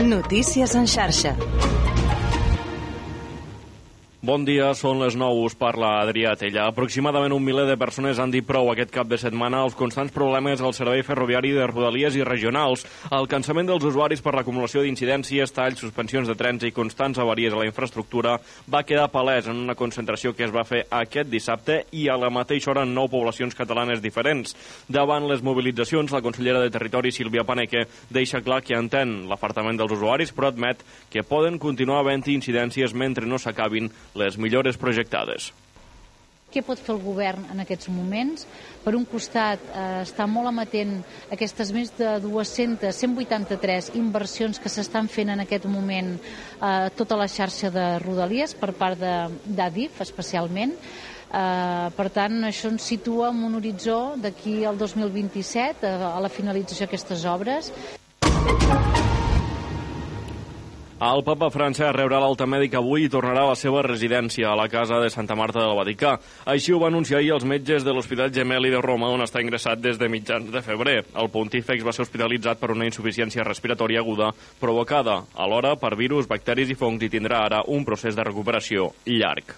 Notícies en xarxa. Bon dia, són les 9, us parla Adrià Tella. Aproximadament un miler de persones han dit prou aquest cap de setmana als constants problemes al servei ferroviari de Rodalies i regionals, el cansament dels usuaris per l'acumulació d'incidències, talls, suspensions de trens i constants avaries a la infraestructura va quedar palès en una concentració que es va fer aquest dissabte i a la mateixa hora en 9 poblacions catalanes diferents. Davant les mobilitzacions, la consellera de Territori, Sílvia Paneque, deixa clar que entén l'afartament dels usuaris, però admet que poden continuar havent-hi incidències mentre no s'acabin les millores projectades. Què pot fer el govern en aquests moments? Per un costat, està molt amatent aquestes més de 183 inversions que s'estan fent en aquest moment a tota la xarxa de Rodalies per part d'Adif, especialment. Per tant, això ens situa en un horitzó d'aquí al 2027, a la finalització d'aquestes obres. El papa Francesc rebrà l'alta mèdica avui i tornarà a la seva residència, a la casa de Santa Marta del Vaticà. Així ho va anunciar ahir els metges de l'Hospital Gemelli de Roma, on està ingressat des de mitjans de febrer. El pontífex va ser hospitalitzat per una insuficiència respiratòria aguda provocada alhora per virus, bacteris i fongs i tindrà ara un procés de recuperació llarg.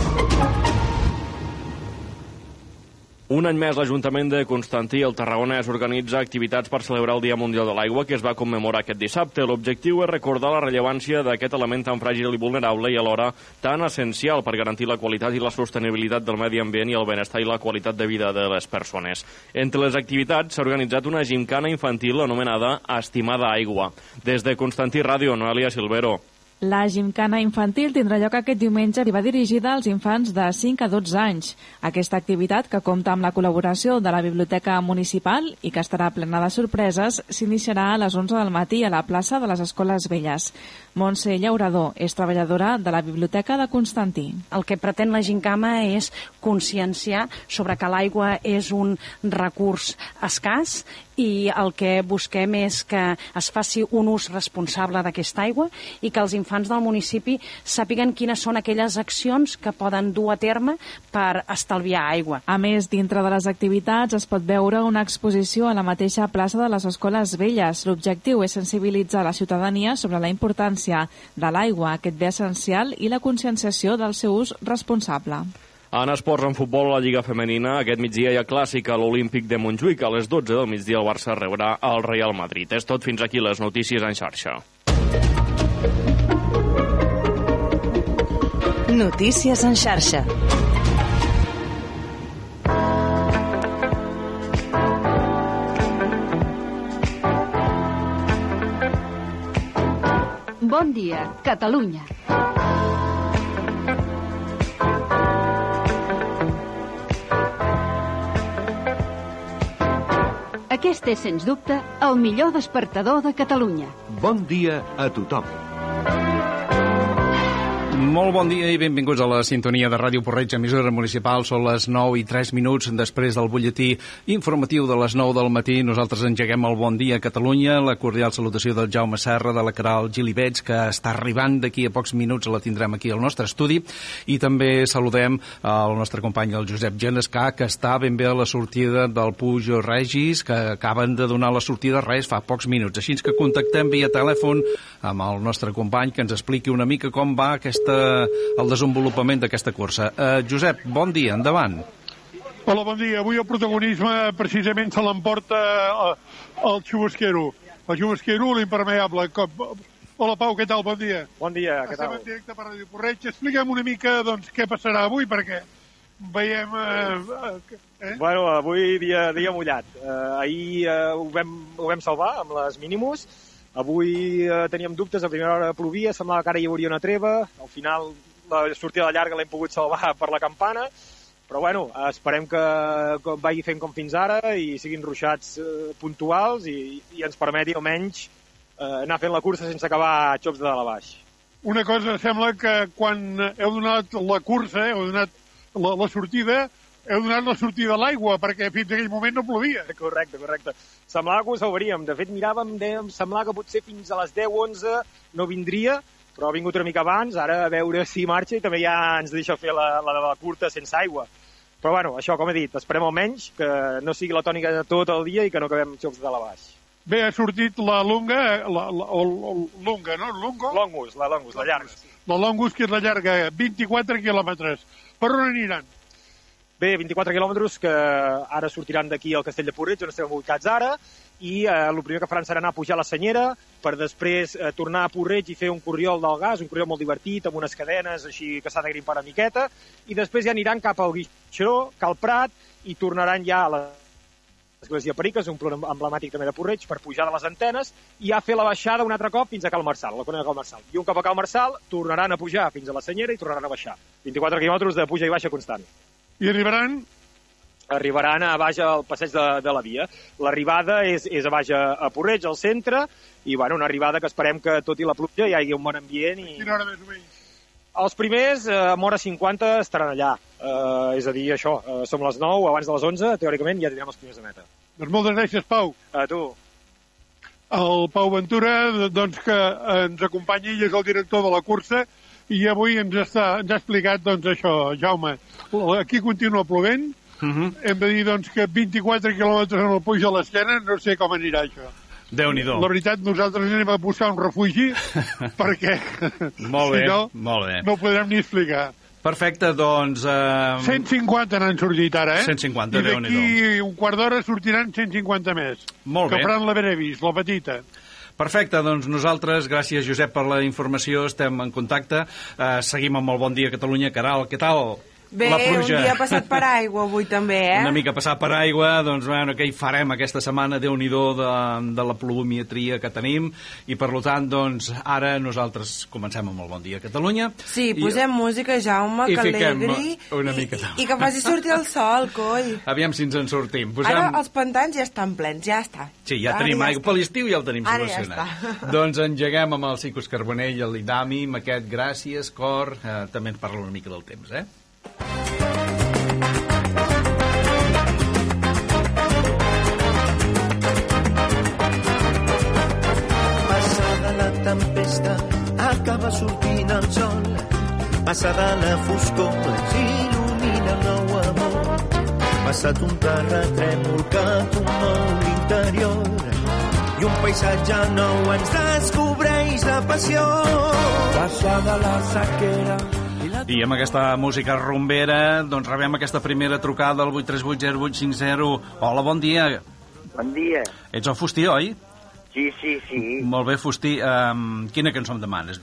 Un any més, l'Ajuntament de Constantí, al Tarragonès, organitza activitats per celebrar el Dia Mundial de l'Aigua, que es va commemorar aquest dissabte. L'objectiu és recordar la rellevància d'aquest element tan fràgil i vulnerable i alhora tan essencial per garantir la qualitat i la sostenibilitat del medi ambient i el benestar i la qualitat de vida de les persones. Entre les activitats s'ha organitzat una gimcana infantil anomenada Estimada Aigua. Des de Constantí Ràdio, Noelia Silvero. La gimcana infantil tindrà lloc aquest diumenge i va dirigida als infants de 5 a 12 anys. Aquesta activitat, que compta amb la col·laboració de la Biblioteca Municipal i que estarà plena de sorpreses, s'iniciarà a les 11 del matí a la plaça de les Escoles Velles. Montse Llaurador és treballadora de la Biblioteca de Constantí. El que pretén la gimcana és conscienciar sobre que l'aigua és un recurs escàs i el que busquem és que es faci un ús responsable d'aquesta aigua i que els infants del municipi sàpiguen quines són aquelles accions que poden dur a terme per estalviar aigua. A més, dintre de les activitats es pot veure una exposició a la mateixa plaça de les Escoles Velles. L'objectiu és sensibilitzar la ciutadania sobre la importància de l'aigua, aquest bé essencial, i la conscienciació del seu ús responsable. En esports, en futbol, a la Lliga Femenina, aquest migdia hi ha clàssic a l'Olímpic de Montjuïc. A les 12 del migdia el Barça rebrà el Real Madrid. És tot, fins aquí les notícies en xarxa. Notícies en xarxa. Bon dia, Catalunya. Aquest és, sens dubte, el millor despertador de Catalunya. Bon dia a tothom. Molt bon dia i benvinguts a la sintonia de Ràdio Porreig, emissora municipal. Són les 9:03 després del butlletí informatiu de les 9 del matí. Nosaltres engeguem el Bon dia a Catalunya. La cordial salutació del Jaume Serra, de la Caral Gilibets, que està arribant d'aquí a pocs minuts, la tindrem aquí al nostre estudi. I també saludem el nostre company, el Josep Genescà, que està ben bé a la sortida del Puig Regis, que acaben de donar la sortida fa pocs minuts. Així que contactem via telèfon amb el nostre company, que ens expliqui una mica com va el desenvolupament d'aquesta cursa. Josep, bon dia, endavant. Hola, bon dia. Avui el protagonisme precisament se l'emporta el xubasquero. El xubasquero, l'impermeable. Hola, Pau, què tal? Bon dia. Bon dia, què tal? Estem en directe per Ràdio Porreig. Expliquem una mica doncs, què passarà avui, perquè veiem... Bueno, avui dia mullat. Ahir ho vam salvar amb les mínimus. Avui teníem dubtes, a primera hora plovia, semblava que ara hi hauria una treva, al final la sortida llarga l'hem pogut salvar per la campana, però bueno, esperem que vagi fent com fins ara i siguin ruixats puntuals i ens permeti almenys anar fent la cursa sense acabar xops de dalt a baix. Una cosa, sembla que quan heu donat la cursa, heu donat la sortida, heu donat la sortida a l'aigua, perquè fins aquell moment no plovia. Correcte. Semblava que ho salvaríem. De fet, miràvem, semblava que potser fins a les 10-11 no vindria, però ha vingut una mica abans, ara a veure si marxa i també ja ens deixa fer la curta sense aigua. Però bueno, això, com he dit, esperem almenys que no sigui la tònica de tot el dia i que no acabem xocs de la baix. Bé, ha sortit la Lunga, Lunga, no? Longus, la llarga. La Longus, que és la llarga, 24 quilòmetres. Per on aniran? Bé, 24 quilòmetres que ara sortiran d'aquí al Castell de Porreig, on estem ubicats ara, i el primer que faran serà anar a pujar a la Senyera, per després tornar a Porreig i fer un corriol del gas, un corriol molt divertit, amb unes cadenes així que s'ha de grimpar una miqueta, i després ja aniran cap al Guixó, Cal Prat, i tornaran ja a l'Església Periques, un punt emblemàtic també de Porreig, per pujar de les antenes i a fer la baixada un altre cop fins a Cal Marçal, la Conca de Cal Marçal. I un cop a Cal Marçal tornaran a pujar fins a la Senyera i tornaran a baixar. 24 quilòmetres de puja i baixa constant. I arribaran? Arribaran a baix al passeig de la Via. L'arribada és a baix a Porreig, al centre, i bueno, una arribada que esperem que tot i la pluja hi hagi un bon ambient. Quina hora més o menys? Els primers, amb hora 50, estaran allà. És a dir, això, som les 9, abans de les 11, teòricament, ja tindrem els primers de meta. Doncs moltes gràcies, Pau. A tu. El Pau Ventura, doncs, que ens acompanya, i és el director de la cursa, i avui ens ha explicat, doncs, això, Jaume. Aquí continua plovent. Hem de dir, doncs, que 24 quilòmetres en el Puig de l'Esquena, no sé com anirà això. Déu-n'hi-do. La veritat, nosaltres anem a buscar un refugi perquè molt bé, si no, molt bé. No ho podrem ni explicar. Perfecte, doncs... 150 n'han sortit ara, 150, I d'aquí un quart d'hora sortiran 150 més. Molt bé. Que faran la Brevis, la petita. Perfecte, doncs nosaltres, gràcies Josep per la informació, estem en contacte. Seguim amb el Bon Dia Catalunya. Caral, què tal? Bé, un dia passat per aigua avui també, Una mica passat per aigua, doncs bueno, què hi farem aquesta setmana? Déu-n'hi-do de la pluviometria que tenim, i per tant, doncs, ara nosaltres comencem amb el Bon Dia Catalunya. Sí, posem música, Jaume, que alegri, una mica i que faci sortir el sol, coi. Aviam si ens en sortim. Ara els pantans ja estan plens, ja està. Sí, ja tenim aigua, per l'estiu ja el tenim solucionat. Doncs engeguem amb el Cicus Carbonell i l'Idami, amb aquest Gràcies, Cor, també ens parla una mica del temps, Passada la tempesta acaba sortint el sol, passada la foscor s'il·lumina el nou amor, passat un terratrèmol que commou l'interior i un paisatge nou ens descobreix la passió. Passada la sequera i amb aquesta música rumbera, doncs rebem aquesta primera trucada al 8380850. Hola, bon dia. Bon dia. Ets el Fustí, oi? Sí. Molt bé, Fustí. Quina cançó em demanes?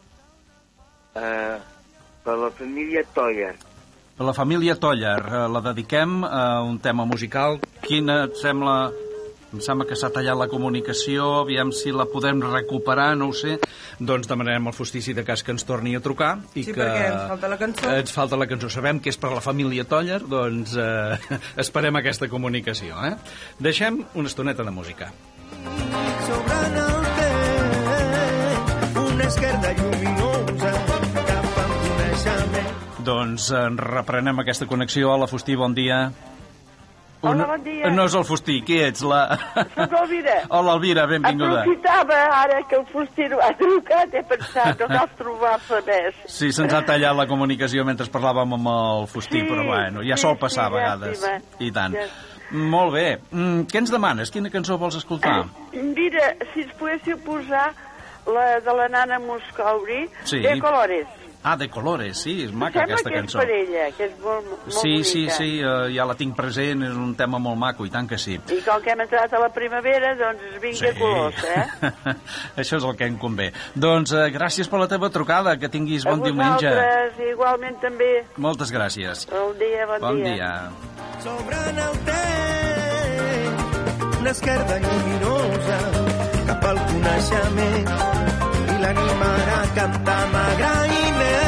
Per la família Toller. Per la família Toller. La dediquem a un tema musical. Quina et sembla... Em sembla que s'ha tallat la comunicació, aviam si la podem recuperar, no ho sé. Doncs demanarem al Fustí si de cas que ens torni a trucar. Sí, perquè ens falta la cançó. Ens falta la cançó. Sabem que és per la família Toller, doncs esperem aquesta comunicació. Deixem una estoneta de música. Sobrant el temps, una esquerda lluminosa cap al coneixement. Doncs reprenem aquesta connexió. Hola, Fustí, bon dia. Hola, bon dia. No és el Fustí, qui ets? Soc l'Elvira. Hola, Elvira, benvinguda. Aprofitava ara que el Fustí ha trucat, he pensat, no cal trobar-se més. Sí, se'ns ha tallat la comunicació mentre parlàvem amb el Fustí, però bueno, ja sol passar a vegades. I tant. Molt bé. Què ens demanes? Quina cançó vols escoltar? Mira, si ens poguéssiu posar la de la nana Moscouri, de Colores. Ah, de Colores, sí, és maca aquesta cançó. Sembla que és per ella, que és molt bonica. Sí, ja la tinc present, és un tema molt maco, i tant que sí. I com que hem entrat a la primavera, doncs vinga colors, Això és el que em convé. Doncs gràcies per la teva trucada, que tinguis bon diumenge. A vosaltres, igualment també. Moltes gràcies. Bon dia. Bon dia. Sobrant el temps, una esquerda lluminosa cap al coneixement i l'animarà a cantar amb agraïment.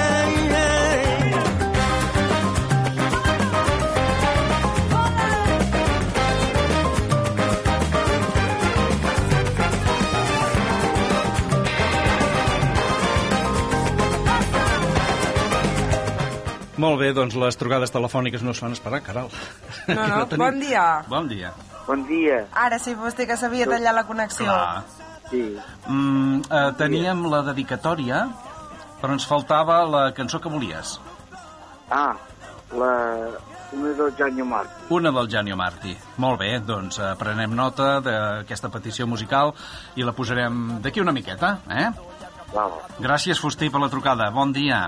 Molt bé, doncs les trucades telefòniques no es fan esperar, Caral. No, bon dia. Bon dia. Bon dia. Ara sí, vostè que sabia tallar la connexió. Clar. Sí. Teníem la dedicatòria, però ens faltava la cançó que volies. Ah, Una del Gianni Marti. Una del Gianni Marti. Molt bé, doncs prenem nota d'aquesta petició musical i la posarem d'aquí una miqueta, eh? Val. Gràcies, Fustí, per la trucada. Bon dia.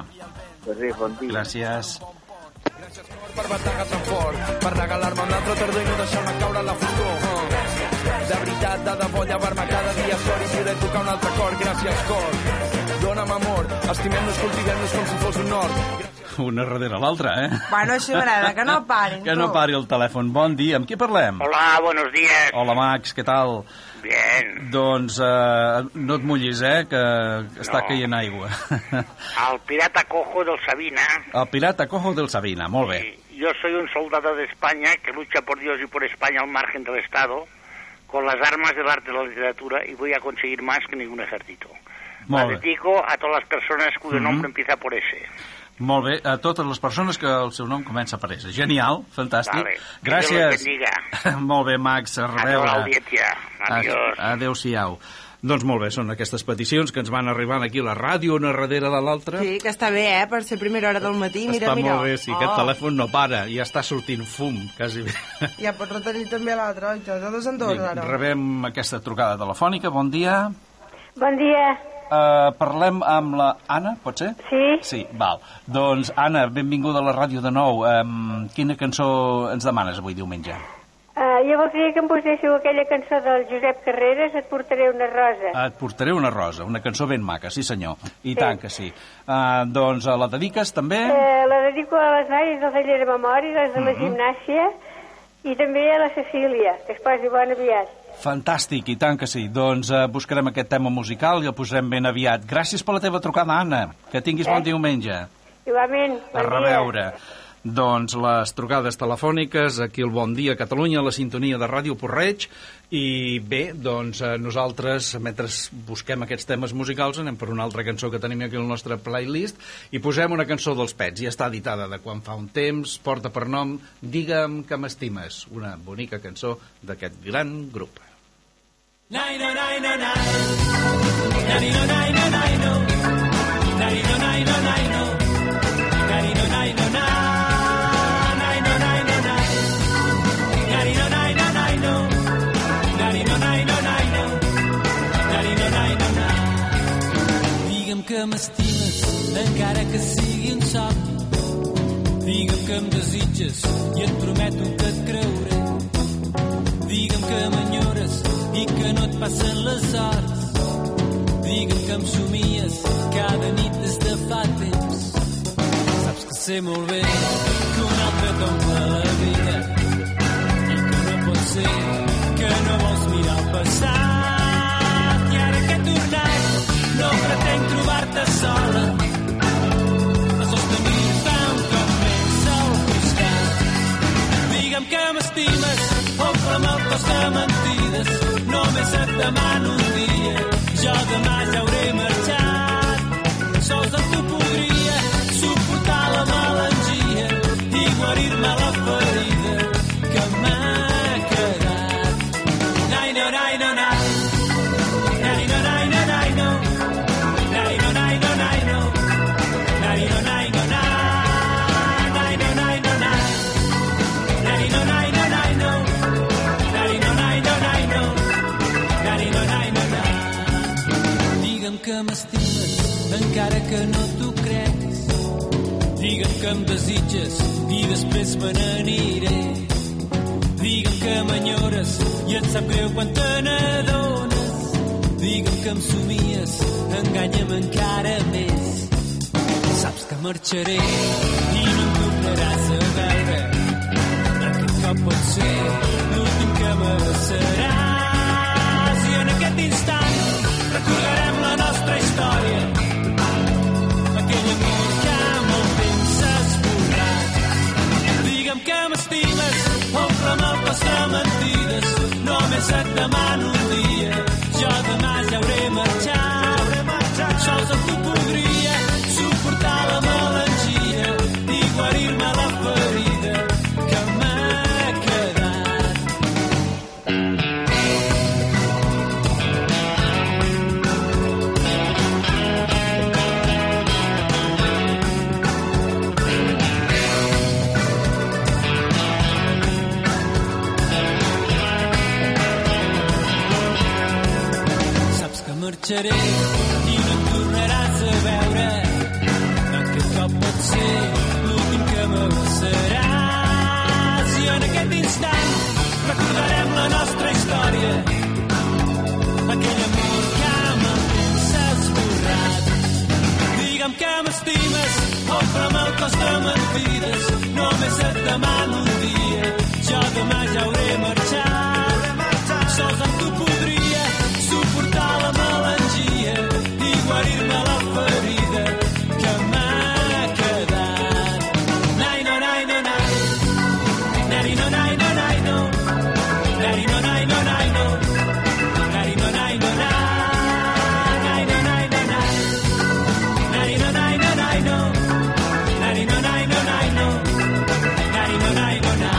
Bon dia. Gràcies. Gràcies, cor, per bategar tan fort, per regalar-me una altra tardor i no deixar-me caure en la foscor. De veritat, de debò, llevar-me cada dia sort i poder tocar un altre cor. Gràcies, cor. Dóna'm amor, estimem-nos, cultivem-nos com si fos un hort. Una darrere l'altra, eh? Bueno, això m'agrada, que no parin. Que no pari el telèfon. Bon dia, amb qui parlem? Hola, buenos días. Hola, Max, què tal? Bien. Doncs no et mullis, que està caient aigua. El pirata cojo del Sabina. El pirata cojo del Sabina, molt bé. Sí, yo soy un soldado de España que lucha por Dios y por España al margen del Estado, con las armas del arte y la literatura, y voy a conseguir más que ningún ejército. La dedico a todas las personas cuyo nombre empieza por S. Molt bé, a totes les persones que el seu nom comença per S. Genial, fantàstic. Vale. Gràcies. Molt bé, Max, a reveure. Adiós. Adéu-siau. Doncs molt bé, són aquestes peticions que ens van arribant aquí a la ràdio, una darrere de l'altra. Sí, que està bé, per ser primera hora del matí. Mira, està molt bé, sí, aquest telèfon no para, ja està sortint fum, quasi bé. Ja pots retenir també l'altre, oi? Totes en dos, ara. Rebem aquesta trucada telefònica, bon dia. Bon dia. Parlem amb la Anna, pot ser? Sí. Sí, val. Doncs, Anna, benvinguda a la ràdio de nou. Quina cançó ens demanes avui diumenge? Jo voldria que em poséssiu aquella cançó del Josep Carreras, Et portaré una rosa. Et portaré una rosa, una cançó ben maca, sí senyor. I tant que sí. Doncs la dediques també? La dedico a les noies del taller de memòria, les de la gimnàsia, i també a la Cecília, que es posi bona aviat. Fantàstic, i tant que sí. Doncs buscarem aquest tema musical i el posarem ben aviat. Gràcies per la teva trucada, Anna. Que tinguis bon diumenge. Igualment, bon dia. A reveure. Doncs les trucades telefòniques, aquí el Bon Dia Catalunya, la sintonia de Ràdio Porreig, i bé, doncs nosaltres, mentre busquem aquests temes musicals, anem per una altra cançó que tenim aquí al nostre playlist, i posem una cançó dels Pets, ja està editada de quan fa un temps, porta per nom Digue'm que m'estimes, una bonica cançó d'aquest gran grup. Naino, naino, naino, naino, naino, naino, naino, naino, naino, naino, naino, naino. Que m'estimes, encara que sigui un somni. Digue'm que em desitges i et prometo que et creuré. Digue'm que m'enyores i que no et passen les hores. Digue'm que em somies cada nit des de fa temps. Saps que sé molt bé que un altre t'omple la vida i que no pot ser que no vols mirar el passat. I ara que he tornat no pretenc trobar-te sola, a sostenir-te un cop més al costat. Digue'm que m'estimes, ompla'm el cos de mentides, només et demano un dia, jo demà ja hauré marxat. Sols amb tu podria suportar la melangia i guarir-me la ferida que m'ha quedat. Naino, naino, naino, naino, naino, naino. Digue'm que m'estimes, encara que no t'ho creguis. Digue'm que em desitges i després me n'aniré. Digue'm que m'enyores i et sap greu quan te n'adones. Digue'm que em somies, enganya'm encara més. Saps que marxaré i no em tornaràs a veure. Aquest cop pot ser l'últim que m'abraçaràs. I en aquest instant recordarem la nostra història. Aquell amor que molt temps s'ha esborrat. Digue'm que m'estimes, ompla'm el cos de mentides. Només et demano un dia, jo demà ja hauré marxat. Sols amb tu podria suportar la melangia i guarir-me la ferida que m'ha quedat. marxaré i no et tornaràs a veure. Aquest cop pot ser l'últim que m'abraçaràs i en aquest instant recordarem la nostra història, aquell amor que amb el temps s'ha esborrat. Digue'm que m'estimes, ofre'm el cos de mentides, només et demano un dia, jo demà ja hauré marxat. Sols amb tu podria suportar la melangia i guarir-me la ferida que m'ha quedat. Nai, no, nai, no, nai. Nai, no, nai, no, nai, no. Nai, no, nai, no, nai, no. Nai, no, nai, no, nai. Nai, no, nai, no, nai. Nai, no, nai, no, nai, no. Nai, no, nai, no, nai, no. Nai, no, nai, no, nai.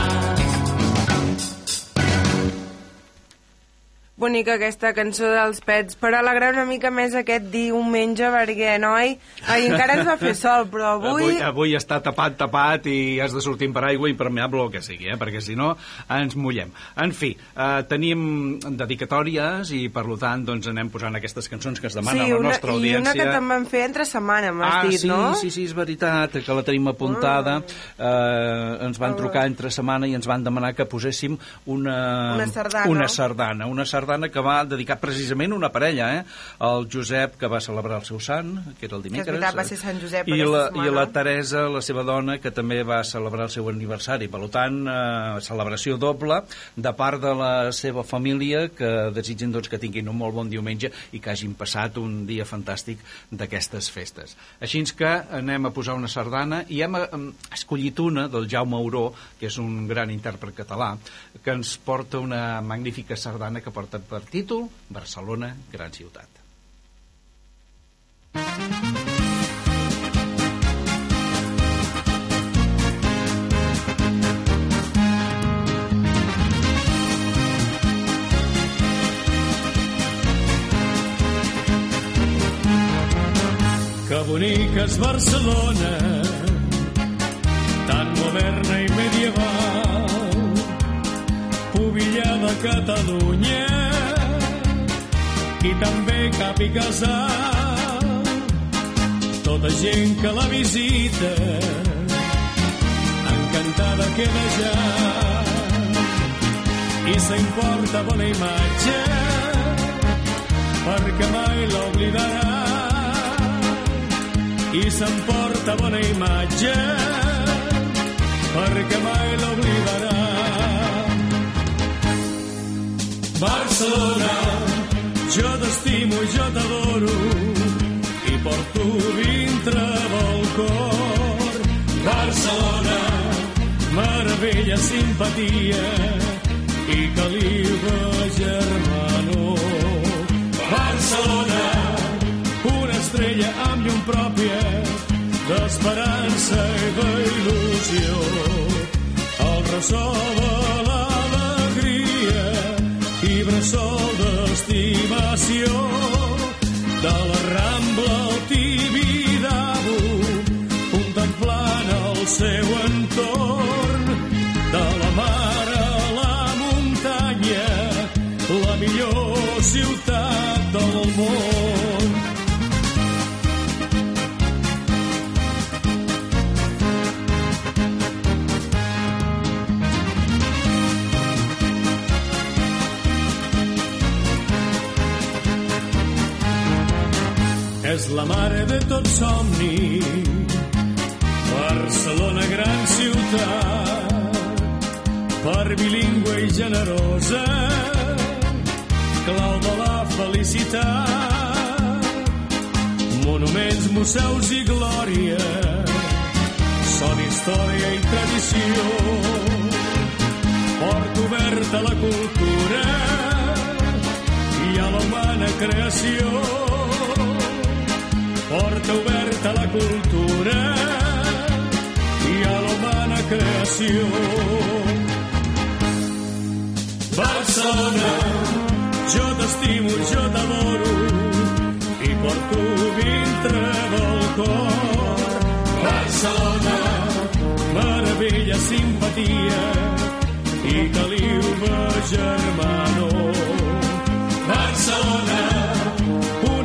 Bonica aquesta cançó dels Pets, per alegrar una mica més aquest diumenge, perquè, noi, encara ens va fer sol, però avui està tapat i has de sortir per aigua impermeable o el que sigui, perquè si no ens mullem. En fi, tenim dedicatòries i per tant doncs anem posant aquestes cançons que es demana a la nostra audiència. I una que també vam fer entre setmana, m'has dit, sí, no? Sí, és veritat, que la tenim apuntada. Ens van trucar entre setmana i ens van demanar que poséssim una sardana que va dedicar precisament una parella, el Josep, que va celebrar el seu sant, que era el dimecres. Que és veritat, va ser Sant Josep i la Teresa, la seva dona, que també va celebrar el seu aniversari. Per tant, celebració doble de part de la seva família, que desitgen doncs, que tinguin un molt bon diumenge i que hagin passat un dia fantàstic d'aquestes festes. Així que anem a posar una sardana i hem escollit una del Jaume Auró, que és un gran intèrpret català, que ens porta una magnífica sardana que porta per títol Barcelona, gran ciutat. Que bonica és Barcelona, tan moderna i medieval, pubilla de Catalunya, i també cap i casal. Tota gent que la visita encantada queda ja i s'importa bona imatge perquè mai l'oblidarà. I s'emporta bona imatge perquè mai l'oblidarà. Barcelona, jo t'estimo i jo t'adoro i porto dintre del cor. Barcelona, meravella, simpatia i caliu germanor. Barcelona, una estrella amb llum pròpia d'esperança i d'il·lusió, el ressò de l'alegria i bressol d'estimació de la Rambla al Tibidabo, contemplant el seu entorn, de la mar a la muntanya, la millor ciutat del món. És la mare de tot somni, Barcelona, gran ciutat, per bilingüe i generosa, clau de la felicitat. Monuments, museus i glòria són història i tradició, porta oberta a la cultura i a la humana creació. Porta oberta a la cultura i a la humana creació. Barcelona, jo t'estimo, jo t'adoro i porto dintre del cor. Barcelona, meravella, simpatia i caliu germanor. Barcelona,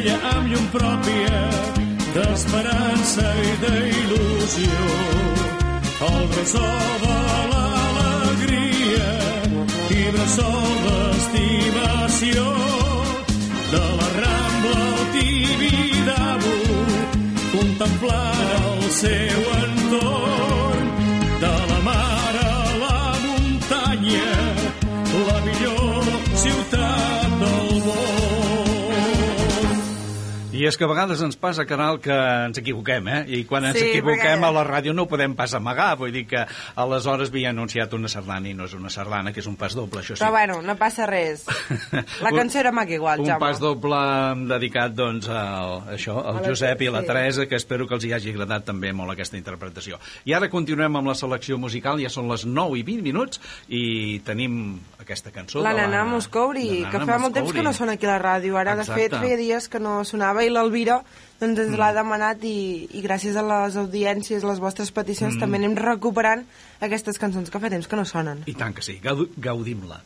estrella amb llum pròpia d'esperança i d'il·lusió. El bressol de l'alegria i bressol d'estimació de la Rambla al Tibidabo, contemplant el seu entorn, de la mar a la muntanya, la millor ciutat del món. I és que a vegades ens passa, Caral, que ens equivoquem, I quan ens equivoquem perquè... a la ràdio no ho podem pas amagar. Vull dir que aleshores havia anunciat una sardana i no és una sardana, que és un pas doble, això sí. Però bueno, no passa res. La cançó era maca igual, Jaume. Un pas doble dedicat, doncs, al Josep i a la Teresa, que espero que els hi hagi agradat també molt aquesta interpretació. I ara continuem amb la selecció musical, ja són les 9:20 i tenim aquesta cançó la Nana Moscouri, que fa molt temps que no sona aquí a la ràdio. Ara, de fet, feia dies que no sonava i l'Elvira doncs ens l'ha demanat i gràcies a les audiències, les vostres peticions, també anem recuperant aquestes cançons que fa temps que no sonen. I tant que sí, gaudim-la.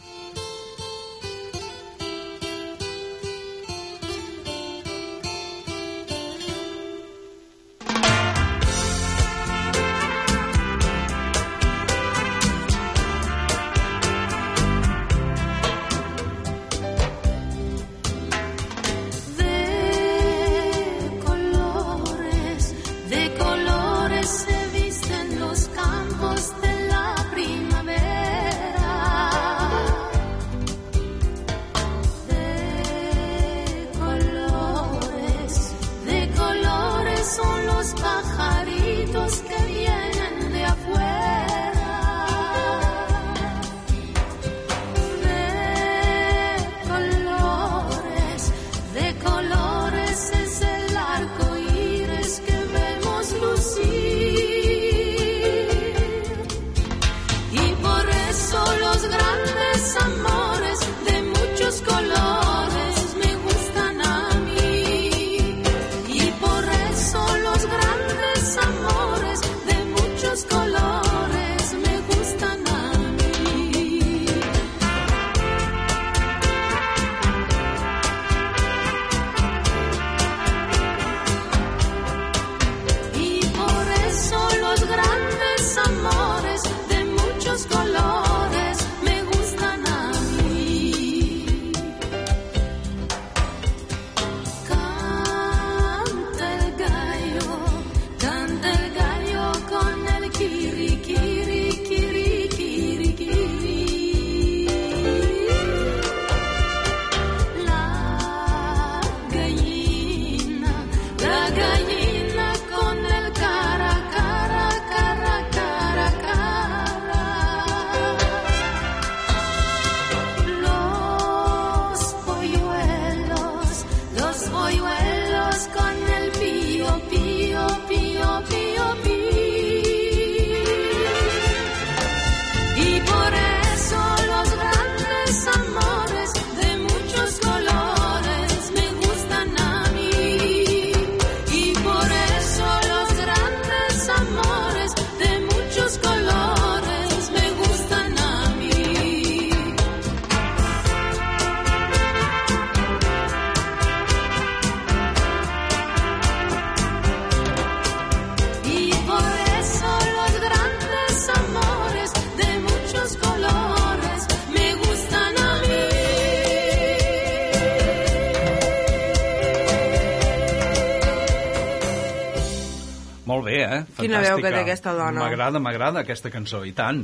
Fantàstica. Quina veu que té aquesta dona. M'agrada aquesta cançó, i tant.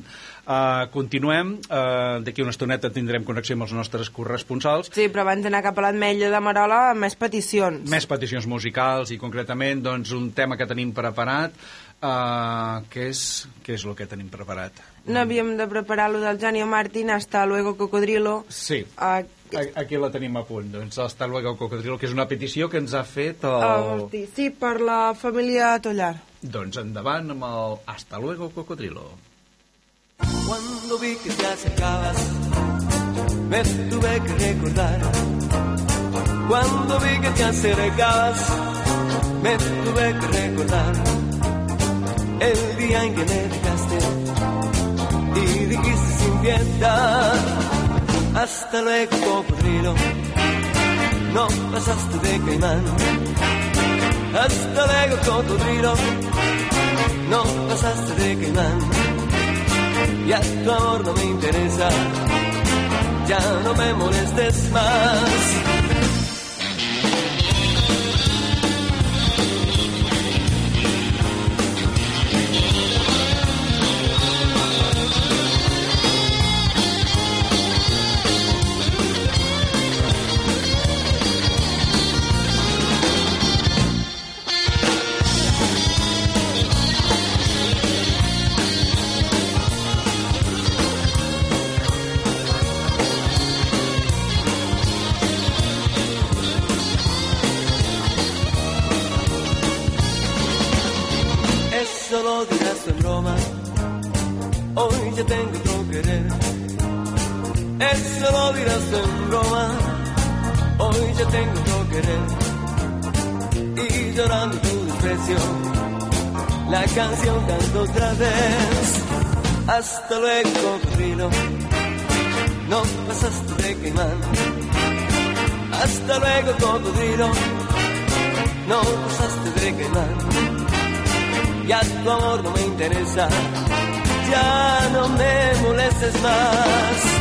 Continuem, d'aquí una estoneta tindrem connexió amb els nostres corresponsals. Sí, però abans d'anar cap a l'Ametlla de Merola, més peticions. Més peticions musicals, i concretament doncs, un tema que tenim preparat. Què és el que tenim preparat? No havíem de preparar lo del Gianni Martín, Hasta luego cocodrilo. Sí, aquí la tenim a punt, doncs, Hasta luego cocodrilo, que és una petició que ens ha fet el... Sí, per la família Tollar. Doncs endavant amb el Hasta luego cocodrilo. Cuando vi que te acercabas, me tuve que recordar. Cuando vi que te acercabas, me tuve que recordar. El día en que me dejaste y dijiste sin piedad, hasta luego cocodrilo, no pasaste de caimán. Hasta luego, cocodrilo, no pasaste de caimán. Ya tu amor no me interesa, ya no me molestes más. Lo dirás en broma, hoy ya tengo otro querer. Eso lo dirás en broma, hoy ya tengo otro querer. Y llorando tu desprecio, la canción canto otra vez. Hasta luego, cocodrilo, no pasaste de caimán. Hasta luego, cocodrilo, no pasaste de caimán. Ya tu amor no me interesa, ya no me molestes más.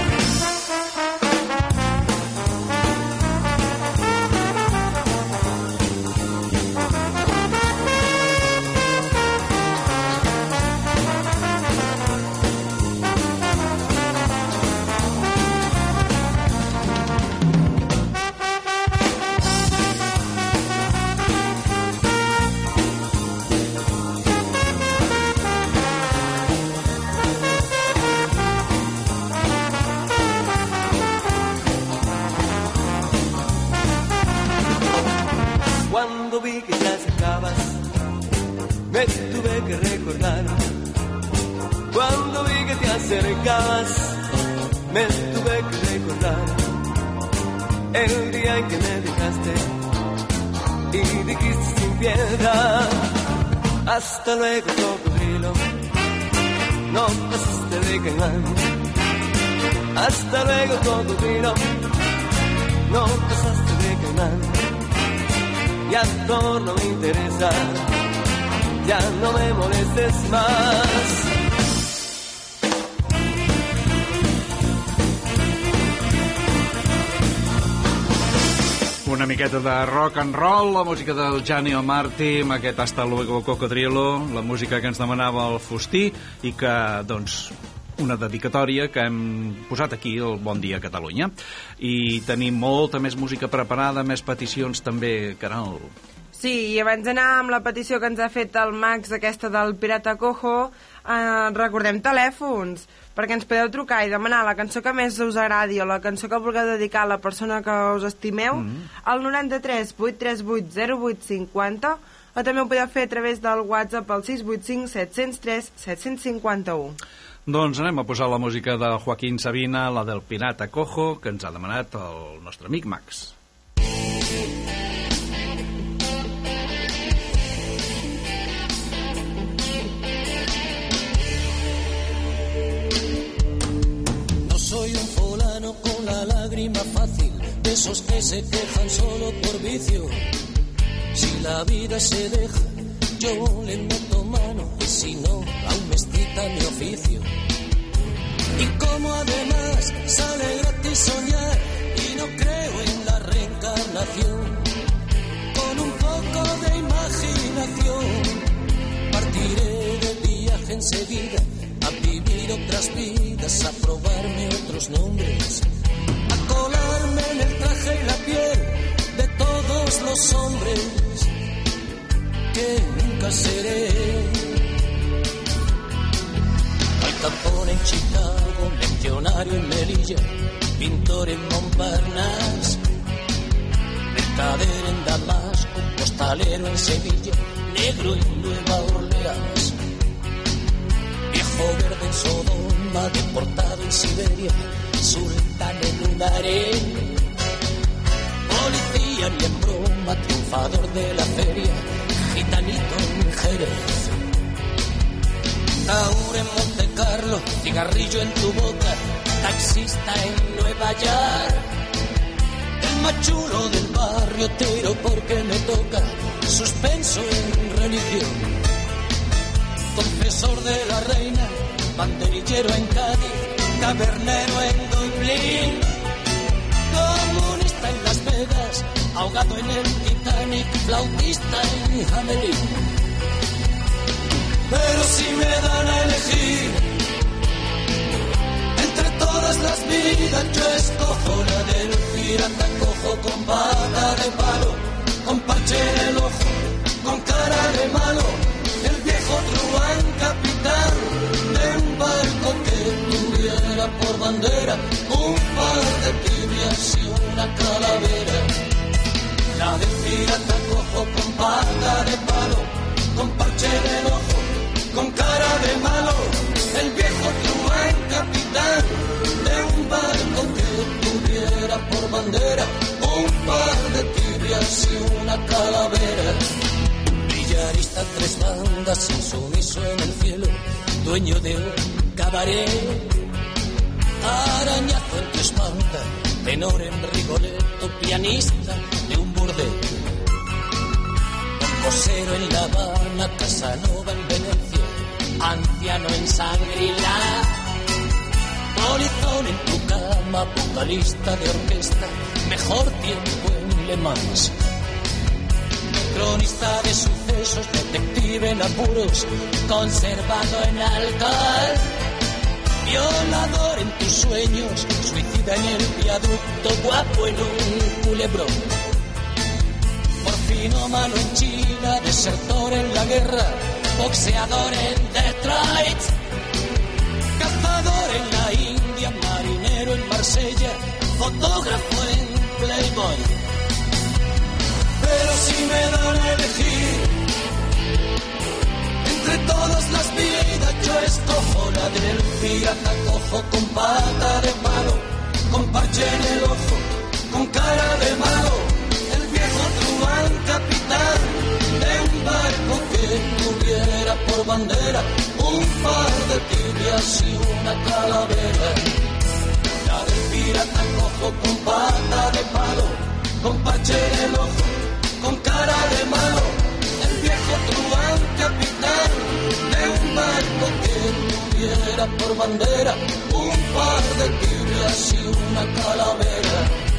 Cuando vi que te acercabas, me tuve que recordar. Cuando vi que te acercabas, me tuve que recordar. El día en que me dejaste y dijiste sin piedad. Hasta luego, cocodrilo, no pasaste de caimán. Hasta luego, cocodrilo, no pasaste de caimán. Ya tu amor no me interesa, ya no me molestes más. Una miqueta de rock and roll, la música del Gianni Martí, amb aquest Hasta luego, cocodrilo, la música que ens demanava el Fustí i que, doncs, una dedicatòria que hem posat aquí al Bon Dia Catalunya. I tenim molta més música preparada, més peticions també, Caral. Sí, i abans d'anar amb la petició que ens ha fet el Max, aquesta del Pirata Cojo, recordem telèfons, perquè ens podeu trucar i demanar la cançó que més us agradi o la cançó que vulgueu dedicar a la persona que us estimeu, al 93 838 0850, o també ho podeu fer a través del WhatsApp al 685 703 751. Doncs anem a posar la música de Joaquín Sabina, la del Pirata Cojo, que ens ha demanat el nostre amic Max. No soy un fulano con la lágrima fácil, de esos que se quejan solo por vicio. Si la vida se deja, yo le meto mano, y si no, aún me excita mi oficio. Y como además sale gratis soñar, y no creo en la reencarnación, con un poco de imaginación partiré de viaje enseguida, a vivir otras vidas, a probarme otros nombres, a colarme en el traje y la piel de todos los hombres que nunca seré. Al Capone en Chicago, leccionario en Melilla, pintor en Montparnasse, mercader en Damasco, postalero en Sevilla, negro en Nueva Orleans, viejo verde en Sodoma, deportado en Siberia, sultán en un harén, policía ni en broma, triunfador de la feria, gitanito en Jerez, taur en Monte Carlo, cigarrillo en tu boca, taxista en Nueva York, el más chulo del bar, coyotero porque me toca, suspenso en religión. Confesor de la reina, banderillero en Cádiz, tabernero en Dublín, comunista en Las Vegas, ahogado en el Titanic, flautista en Hamelin. Pero si me dan a elegir entre todas las vidas, yo escojo la del pirata cojo con bata de palo, con parche en el ojo, con cara de malo, el viejo truán capitán de un barco que tuviera por bandera un par de tibias y una calavera. La del pirata cojo con pata de palo, con parche en el ojo, con cara de malo, el viejo truán capitán de un barco que tuviera por bandera un par de tibias y una calavera. Villarista tres bandas, insumiso en el cielo, dueño de un cabaret, arañazo en tu espalda, tenor en Rigoletto, pianista de un burdel, composero en La Habana, Casanova en Venecia, anciano en Shangri-La, polizón en tu cama, vocalista de orquesta, mejor tiempo en Le Mans, cronista de sucesos, detective en apuros, conservado en alcohol, violador en tus sueños, suicida en el viaducto, guapo en un culebrón, morfinómano en China, desertor en la guerra, boxeador en Detroit, cazador en la India, marinero en Marsella, fotógrafo en Playboy. Pero si me dan a elegir entre todas las vidas, yo escojo la del pirata cojo con pata de palo, con parche en el ojo, con cara de malo, el viejo truán capitán de un barco que tuviera por bandera un par de tibias y una calavera. La del pirata cojo con pata de palo, con parche en el ojo, con cara de malo, el viejo truán capitán de un barco que tuviera por bandera un par de tibias y una calavera.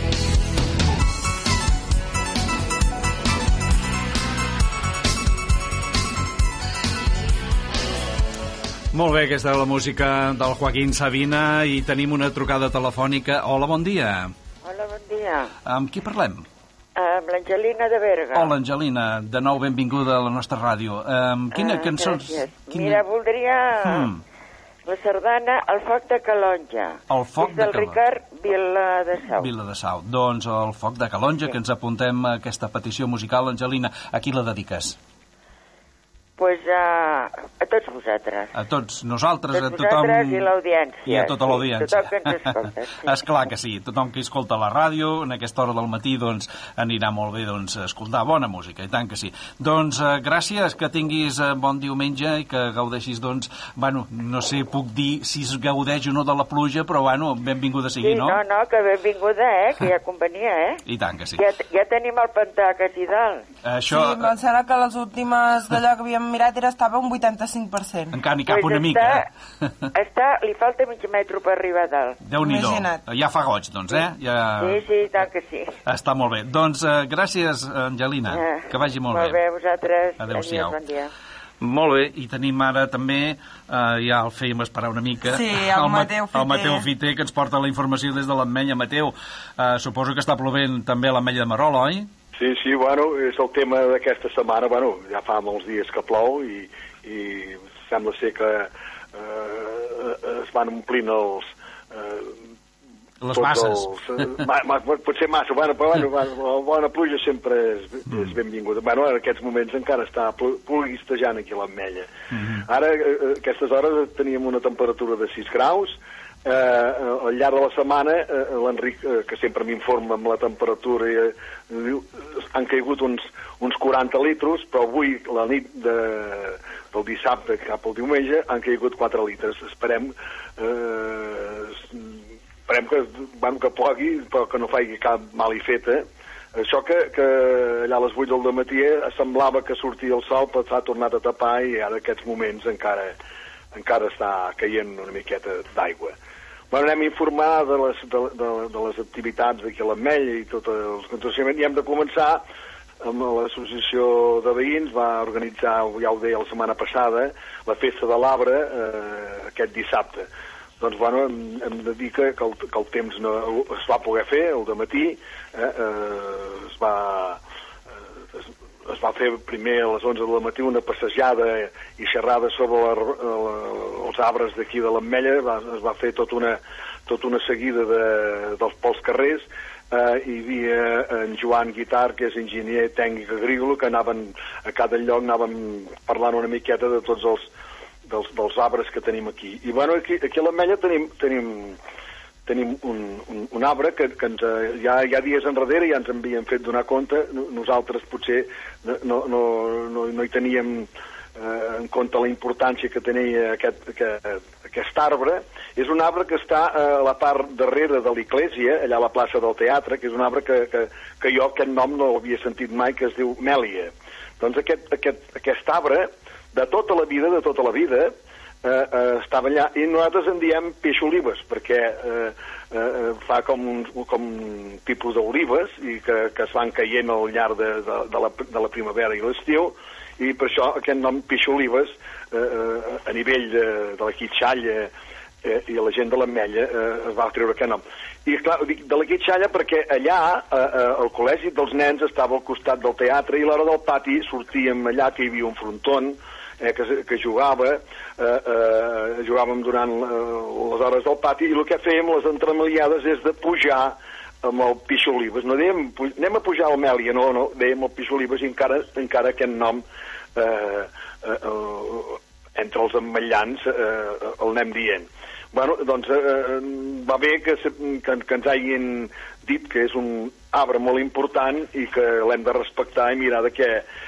Molt bé, aquesta és la música del Joaquín Sabina i tenim una trucada telefònica. Hola, bon dia. Hola, bon dia. Amb qui parlem? Amb l'Angelina de Berga. Hola, Angelina. De nou, benvinguda a la nostra ràdio. Quina cançó... Mira, voldria la sardana El foc de Calonja. El foc de Calonja. Del Ricard Viladesau. Viladesau. Doncs el foc de Calonja, que ens apuntem a aquesta petició musical. Angelina, a qui la dediques? Pues a tots vosaltres. A tots nosaltres, a tothom... vosaltres i l'audiència. I a tota l'audiència. Tothom que ens escolta. Sí. Esclar que sí. Tothom que escolta la ràdio, en aquesta hora del matí, doncs, anirà molt bé, doncs, escoltar bona música, i tant que sí. Doncs, gràcies, que tinguis bon diumenge i que gaudeixis, doncs, bueno, no sé, puc dir si es gaudeix o no de la pluja, però, bueno, benvinguda sigui, no? Sí, no, que benvinguda, que ja convenia, I tant que sí. Ja tenim el pantà quasi dalt. Això... Sí, em sembla que les últimes d'allò que havíem mirat estava un 85%. Encara n'hi cap una mica. Li falta mig metro per arribar a dalt. Déu-n'hi-do. Ja fa goig, doncs, Ja... Sí, tant que sí. Està molt bé. Doncs gràcies, Angelina. Que vagi molt bé. Molt bé, vosaltres. Adéu-siau. Bon dia. Molt bé, i tenim ara també, ja el fèiem esperar una mica, sí, el Mateu Fiter. El Mateu Fiter, que ens porta la informació des de l'Ametlla. Mateu, suposo que està plovent també a l'Ametlla de Marol, oi? Sí, bueno, és el tema d'aquesta setmana. Bueno, ja fa molts dies que plou i sembla ser que es van omplint les masses. Potser massa, però la bona pluja sempre és benvinguda. Bueno, en aquests moments encara està plogistejant aquí a l'Ametlla. Ara, a aquestes hores, teníem una temperatura de 6 graus. Al llarg de la setmana, l'Enric, que sempre m'informa amb la temperatura, han caigut uns 40 litres, però avui, la nit del dissabte cap al diumenge, han caigut 4 litres. Esperem que plogui, però que no faci cap mal i feta, Això que allà a les 8 del matí semblava que sortia el sol, però s'ha tornat a tapar i ara aquests moments encara està caient una miqueta d'aigua. Bueno, anem a informar de les activitats d'aquí a l'Ametlla i tot el aconteciment, i hem de començar amb l'associació de veïns. Va organitzar, ja ho deia la setmana passada, la festa de l'arbre aquest dissabte. Doncs, bueno, hem de dir que el temps no es va poder fer, el dematí, es va fer primer a les 11 del matí una passejada i xerrada sobre els arbres d'aquí de l'Ametlla. Es va fer tota una seguida pels carrers. Hi havia en Joan Guitar, que és enginyer tècnic agrícola, que anaven a cada lloc, anaven parlant una miqueta de tots dels arbres que tenim aquí. I bueno, aquí a l'Ametlla tenim un arbre que ja dies enrere ja ens havien fet donar compte. Nosaltres potser no hi teníem en compte la importància que tenia aquest arbre. És un arbre que està a la part darrere de l'església, allà a la plaça del Teatre, que és un arbre que jo aquest nom no l'havia sentit mai, que es diu mèlia. Doncs aquest arbre, de tota la vida, estava allà, i nosaltres en diem peixolives, perquè fa com un tipus d'olives i que es van caient al llarg de la primavera i l'estiu, i per això aquest nom peixolives a nivell de la Quitxalla i la gent de l'Ametlla es va treure aquest nom. I clar, dic de la Quitxalla perquè allà el col·legi dels nens estava al costat del teatre, i a l'hora del pati sortíem allà, que hi havia un frontó que jugàvem durant les hores del pati, i el que fèiem les entremaliades és de pujar amb el pixolives. No dèiem anem a pujar al Mèlia, no, dèiem el pixolives, i encara aquest nom entre els ametllans el anem dient. Bueno, doncs va bé que ens hagin dit que és un arbre molt important i que l'hem de respectar i mirar que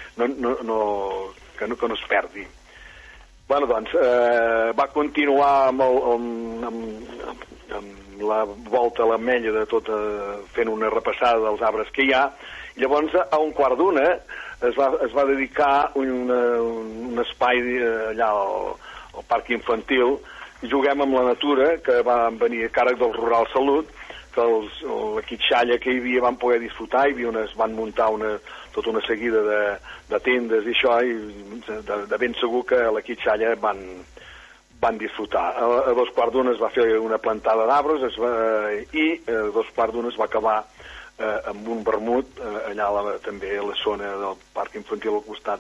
no es perdi. Bueno, doncs, va continuar amb la volta a l'Ametlla de tot, fent una repassada dels arbres que hi ha. Llavors, a 1:15 es va dedicar un espai allà al parc infantil. Juguem amb la natura, que van venir a càrrec del Rural Salut, que la Quitxalla que hi havia van poder disfrutar, van muntar tota una seguida de tendes i això, i de ben segur que a la Quitxalla van disfrutar. A 2:15 es va fer una plantada d'arbres i a 2:15 es va acabar amb un vermut allà també a la zona del parc infantil al costat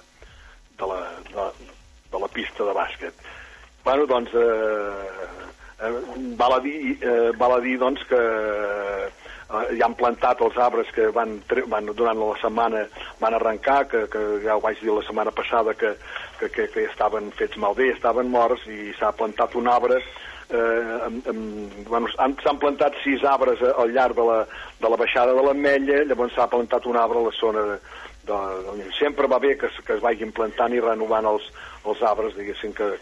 de la pista de bàsquet. Bueno, doncs val a dir doncs que ja han plantat els arbres que durant la setmana van arrencar, que ja ho vaig dir la setmana passada que estaven fets malbé, estaven morts, i s'ha plantat un arbre. S'han plantat 6 arbres al llarg de la baixada de l'Ametlla. Llavors s'ha plantat un arbre a la zona sempre va bé que es vagin plantant i renovant els arbres, diguéssim, que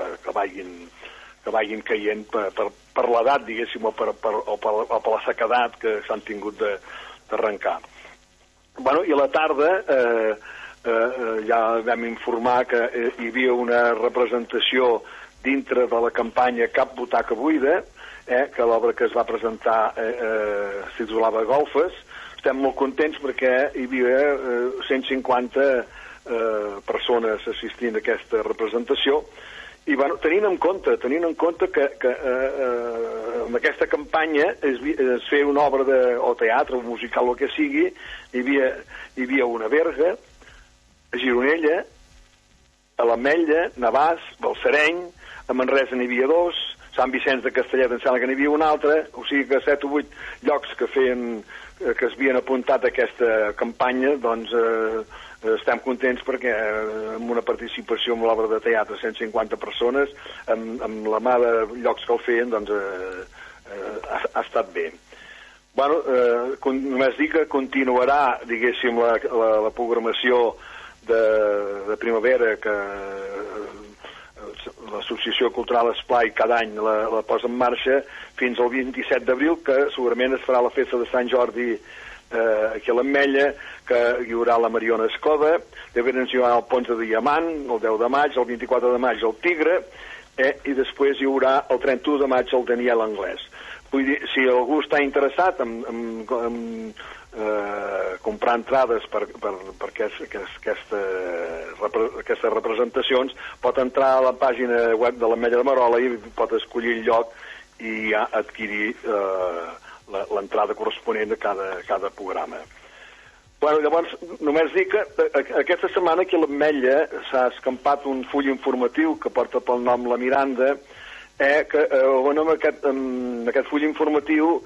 vagin caient per l'edat, diguéssim, o per la sequedat que s'han tingut d'arrencar. Bueno, i a la tarda ja vam informar que hi havia una representació dintre de la campanya Cap Butaca Buida, que l'obra que es va presentar s'hi titulava Golfes. Estem molt contents perquè hi havia 150 persones assistint a aquesta representació, i bueno, tenint en compte que en aquesta campanya es feia una obra o teatre o musical o el que sigui. Hi havia una Berga, a Gironella, a l'Ametlla, Navàs, Balsareny, a Manresa n'hi havia 2, Sant Vicenç de Castellet em sembla que n'hi havia un altre, o sigui que 7 o 8 llocs que es havien apuntat a aquesta campanya. Doncs estem contents perquè amb una participació en l'obra de teatre 150 persones, amb la mà de llocs que el feien, doncs ha estat bé. Bueno, només dir que continuarà, diguéssim, la programació de primavera, que l'Associació Cultural Esplai cada any la posa en marxa fins al 27 d'abril, que segurament es farà la festa de Sant Jordi aquí a l'Ametlla, que hi haurà la Mariona Escoda, llavors hi haurà el Pons de Diamant, el 10 de maig, el 24 de maig el Tigre, i després hi haurà el 31 de maig el Daniel Anglès. Vull dir, si algú està interessat en comprar entrades per aquestes representacions, pot entrar a la pàgina web de l'Ametlla de Merola i pot escollir el lloc i ja adquirir l'entrada corresponent a cada programa. Bueno, llavors, només dic que aquesta setmana aquí a l'Ametlla s'ha escampat un full informatiu que porta pel nom La Miranda, que en aquest full informatiu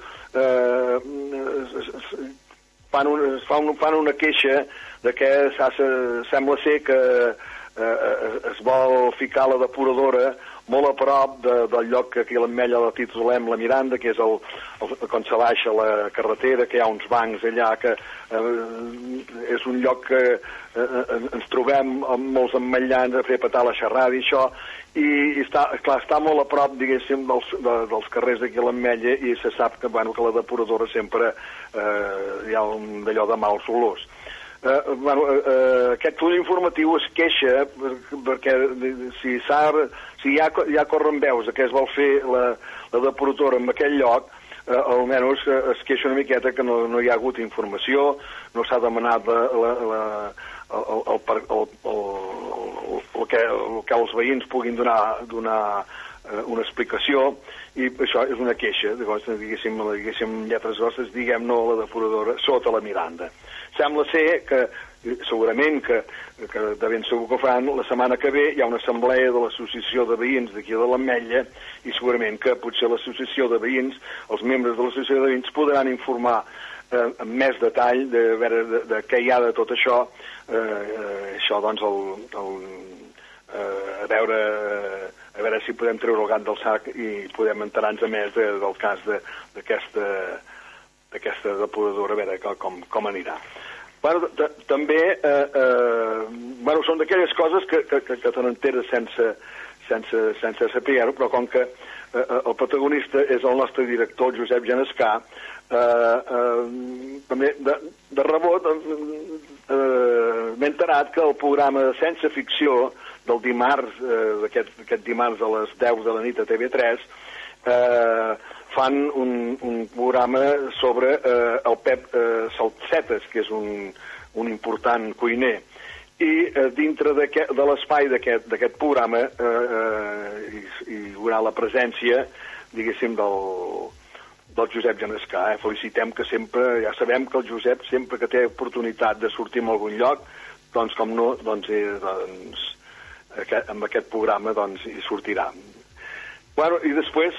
fan una queixa de que sembla ser que es vol ficar la depuradora molt a prop del lloc que aquí a l'Ametlla la titulem La Miranda, que és quan se baixa la carretera, que hi ha uns bancs allà, que és un lloc que ens trobem amb molts ametllans a fer petar la xerrada i això, i està molt a prop, diguéssim, dels carrers d'aquí a l'Ametlla, i se sap que la depuradora sempre hi ha un d'allò de mals olors. Aquest full informatiu es queixa perquè si ja corren veus que es vol fer la depuradora en aquell lloc, almenys es queixa una miqueta que no hi ha hagut informació, no s'ha demanat el que els veïns puguin donar una explicació, i això és una queixa. Diguéssim, lletres grosses, diguem no a la depuradora sota la Miranda. Sembla ser que, segurament que de ben segur que faran, la setmana que ve hi ha una assemblea de l'associació de veïns d'aquí de l'Ametlla, i segurament que potser l'associació de veïns, els membres de l'associació de veïns podran informar amb més detall de què hi ha de tot això. Això, doncs, a veure si podem treure el gat del sac i podem enterar-nos més del cas d'aquesta depuradora, a veure com anirà. També són d'aquelles coses que te n'enteres sense saber-ho, però com que el protagonista és el nostre director, Josep Genescà, també de rebot m'he enterat que el programa de Sense Ficció del dimarts, aquest dimarts a les 10 de la nit a TV3, fan un programa sobre el Pep Saltsetes, que és un important cuiner. I dintre de l'espai d'aquest programa hi haurà la presència, diguéssim, del Josep Genescà. Felicitem que sempre, ja sabem que el Josep sempre que té oportunitat de sortir en algun lloc, doncs com no, amb aquest programa hi sortirà. I després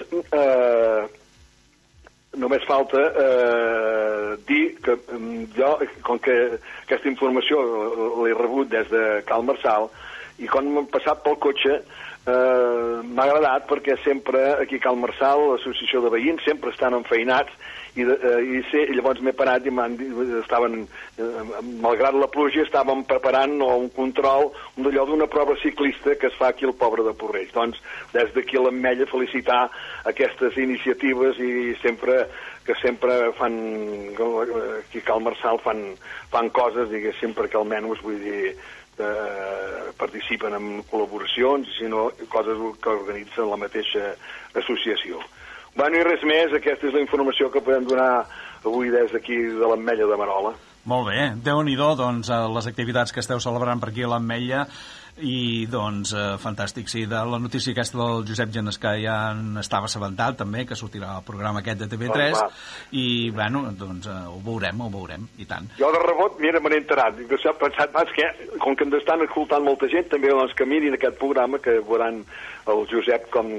només falta dir que jo, com que aquesta informació l'he rebut des de Cal Marçal, i quan m'he passat pel cotxe m'ha agradat, perquè sempre aquí a Cal Marçal, l'associació de veïns, sempre estan enfeinats, i llavors m'he parat i estaven, malgrat la pluja, estàvem preparant un control d'una prova ciclista que es fa aquí al poble de Porreig. Doncs des d'aquí a l'Ametlla felicitar aquestes iniciatives, i que sempre fan, aquí a Cal Marçal fan coses, diguéssim, perquè almenys, vull dir, participen en col·laboracions, sinó coses que organitzen la mateixa associació. I res més, aquesta és la informació que podem donar avui des d'aquí de l'Ametlla de Merola. Molt bé, Déu-n'hi-do, doncs, les activitats que esteu celebrant per aquí a l'Ametlla, i doncs fantàstic, sí, de la notícia aquesta del Josep Genescà ja n'estava assabentat també, que sortirà el programa aquest de TV3, i bueno, doncs ho veurem, i tant. Jo de rebot, mira, me n'he enterat, i s'ha pensat pas que, com que ens estan escoltant molta gent, també doncs que mirin aquest programa, que veuran el Josep com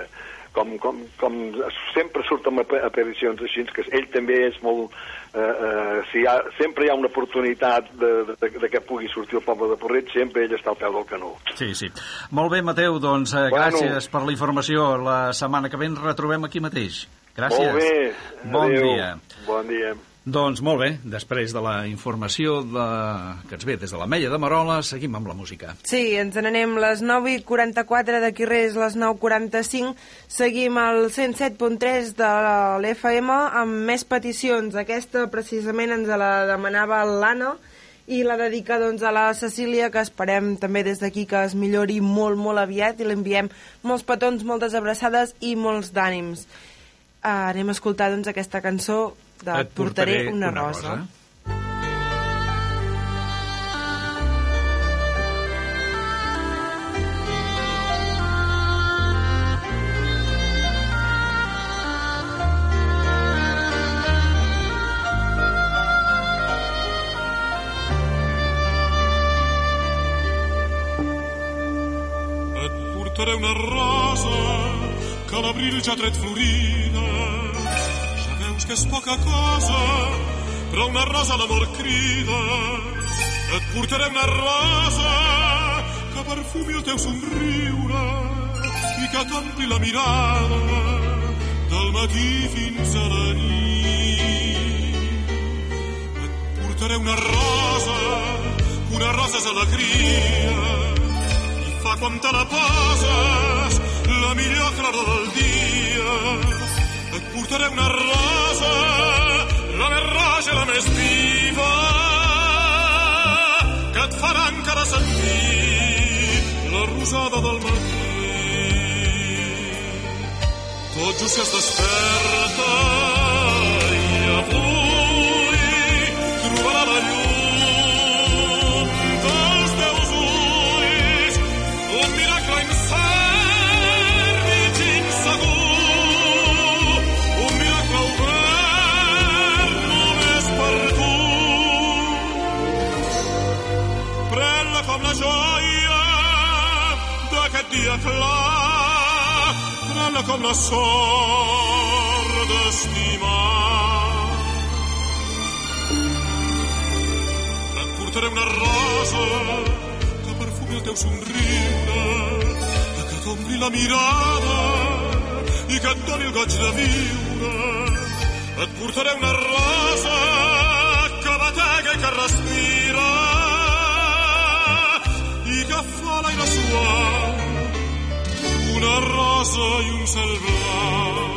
sempre surt amb aparicions així, que ell també és molt... sempre hi ha una oportunitat de que pugui sortir el poble de Porreig, sempre ell està al peu del canó. Sí. Molt bé, Mateu, doncs gràcies per la informació. La setmana que ve ens retrobem aquí mateix. Gràcies. Molt bé. Bon dia. Bon dia. Doncs molt bé, després de la informació que ens ve des de l'Ametlla de Merola, seguim amb la música. Sí, ens n'anem les 9:44, d'aquí res les 9:45. Seguim al 107.3 de l'FM amb més peticions. Aquesta precisament ens la demanava l'Anna i la dedica doncs, a la Cecília, que esperem també des d'aquí que es millori molt, molt aviat, i l'enviem molts petons, moltes abraçades i molts d'ànims. Anem a escoltar doncs, aquesta cançó de Et portaré una rosa. Et portaré una rosa que l'abril ja ha tret florida. Que és poca cosa, però una rosa l'amor crida. Et portaré una rosa que perfumi el teu somriure i que t'ompli la mirada del matí fins a la nit. Et portaré una rosa és alegria i fa quan te la poses la millor claror del dia. Et portaré una rosa, la més roja, la més viva, que et farà encara sentir la rosada del matí. Tot just es desperta i avui trobarà la llum dels teus ulls, un miracle incert mig insegur. Com la joia d'aquest dia clar, pren-la com la sort d'estimar. Et portaré una rosa que perfumi el teu somriure, que t'ompli la mirada i que et doni el goig de viure. Et portaré una rosa que batega i que respira i que fa l'aire suau, una rosa i un cel blau.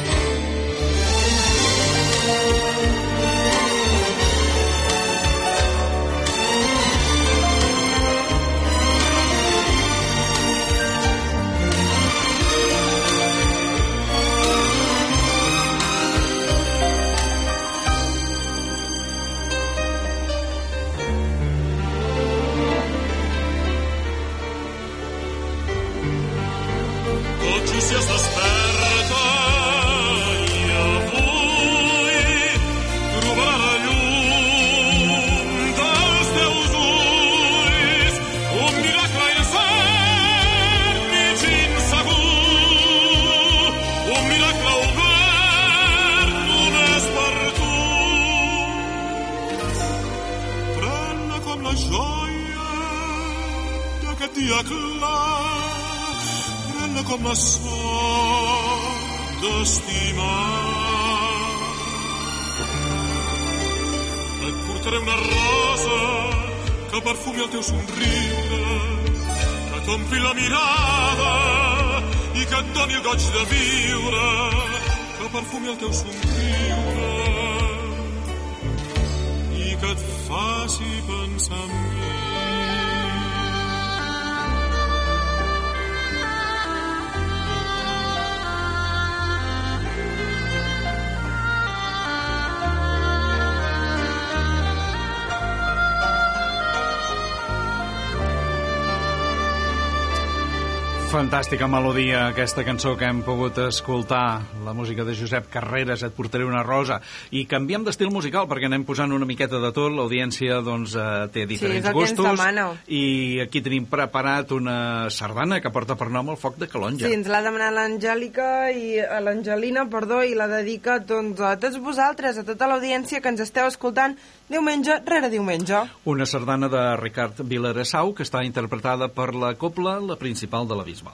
Si es desperta i avui trobarà la llum dels teus ulls, un miracle incert mig insegur, un miracle obert només per tu. Pren-la com la joia d'aquest dia clar, com la sort d'estimar. Et portaré una rosa que perfumi el teu somriure, que t'ompli la mirada i que et doni el goig de viure, que perfumi el teu somriure i que et faci pensar en mi. Fantàstica melodia, aquesta cançó que hem pogut escoltar, la música de Josep Carreras, Et portaré una rosa. I canviem d'estil musical perquè anem posant una miqueta de tot. L'audiència doncs, té diferents gustos. I aquí tenim preparat una sardana que porta per nom El foc de Calonja. Sí, ens l'ha demanat l'Angelina, i la dedica doncs, a tots vosaltres, a tota l'audiència que ens esteu escoltant diumenge rere diumenge. Una sardana de Ricard Vilaresau que està interpretada per la cobla, la principal de la Bisbal.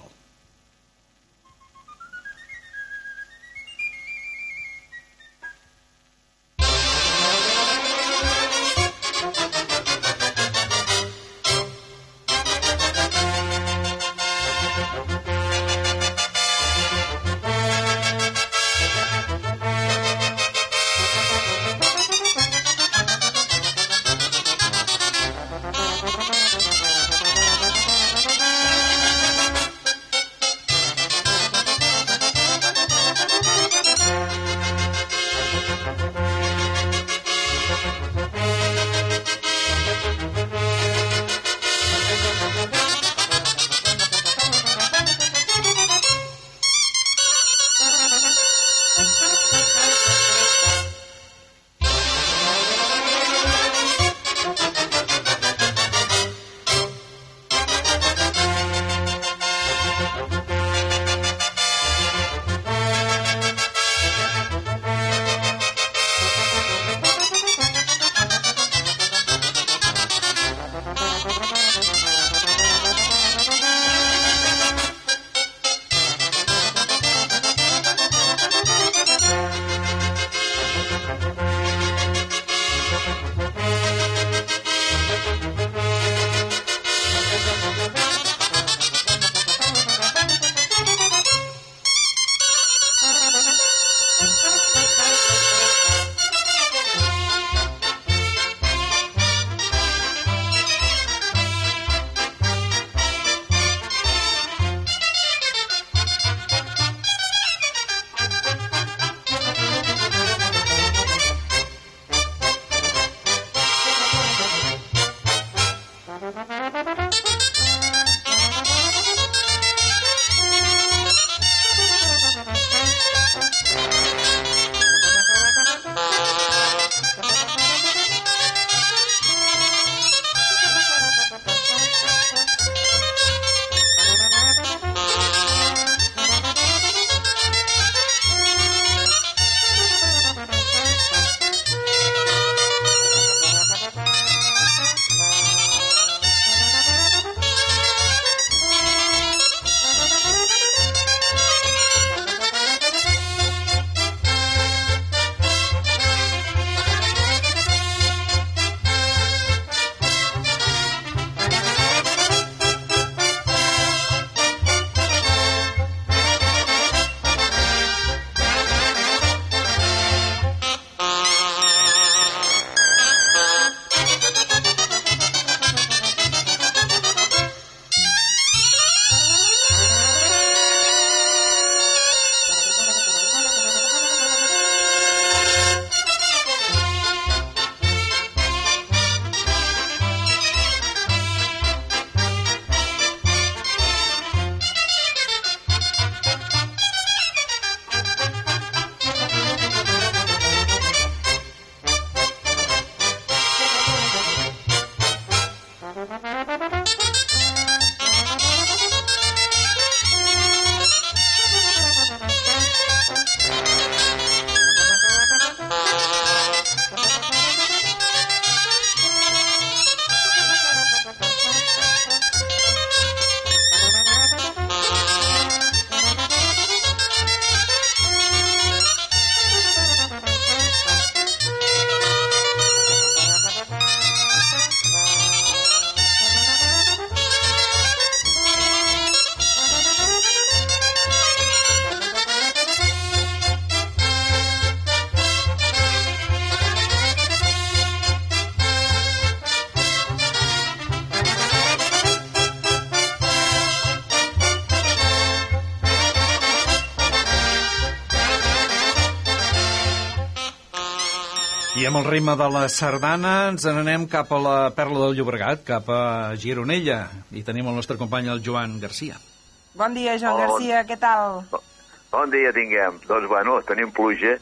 I amb el ritme de la sardana ens n'anem cap a la Perla del Llobregat, cap a Gironella. I tenim el nostre company, el Joan Garcia. Bon dia, Joan Garcia, què tal? Bon dia tinguem. Doncs, bueno, tenim pluja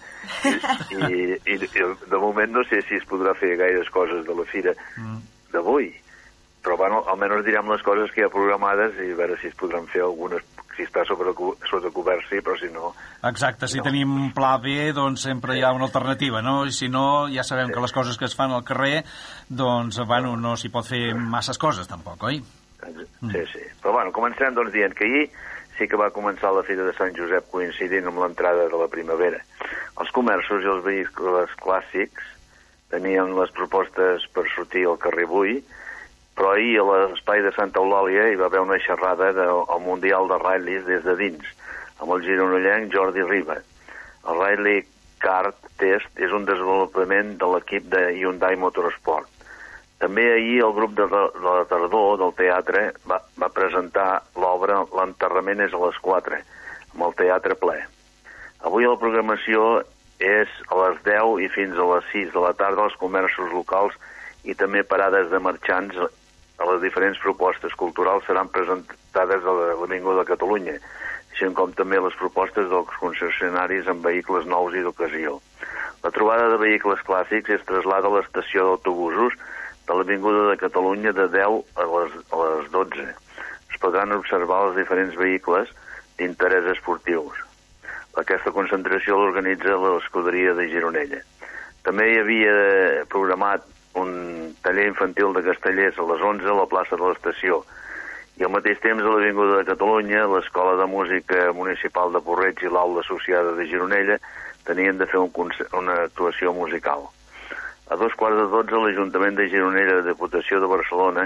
i de moment no sé si es podrà fer gaires coses de la fira d'avui. Però, bueno, almenys direm les coses que hi ha programades i a veure si es podran fer algunes, si està sota cobert, sí, però si no... Exacte, si tenim pla B, doncs sempre hi ha una alternativa, no? I si no, ja sabem que les coses que es fan al carrer, doncs, bueno, no s'hi pot fer masses coses, tampoc, oi? Sí, sí. Però, bueno, començarem, doncs, dient que ahir sí que va començar la Fira de Sant Josep coincidint amb l'entrada de la primavera. Els comerços i els vehicles clàssics tenien les propostes per sortir al carrer avui, però ahir a l'espai de Santa Eulàlia hi va haver una xerrada del Mundial de Rallies des de dins, amb el gironollenc Jordi Riba. El Rally Kart Test és un desenvolupament de l'equip de Hyundai Motorsport. També ahir el grup de la tardor del teatre va presentar l'obra L'enterrament és a les 4, amb el teatre ple. Avui la programació és a les 10 i fins a les 6 de la tarda als comerços locals i també parades de marxants a les diferents propostes culturals seran presentades a l'Avinguda de Catalunya, així com també les propostes dels concessionaris amb vehicles nous i d'ocasió. La trobada de vehicles clàssics es traslada a l'estació d'autobusos de l'Avinguda de Catalunya de 10 a les 12. Es podran observar els diferents vehicles d'interès esportius. Aquesta concentració l'organitza l'Escuderia de Gironella. També hi havia programat un taller infantil de castellers a les 11 a la plaça de l'estació. I al mateix temps a l'Avinguda de Catalunya, l'Escola de Música Municipal de Porreig i l'Aula Associada de Gironella tenien de fer una actuació musical. A 11:15 l'Ajuntament de Gironella de Diputació de Barcelona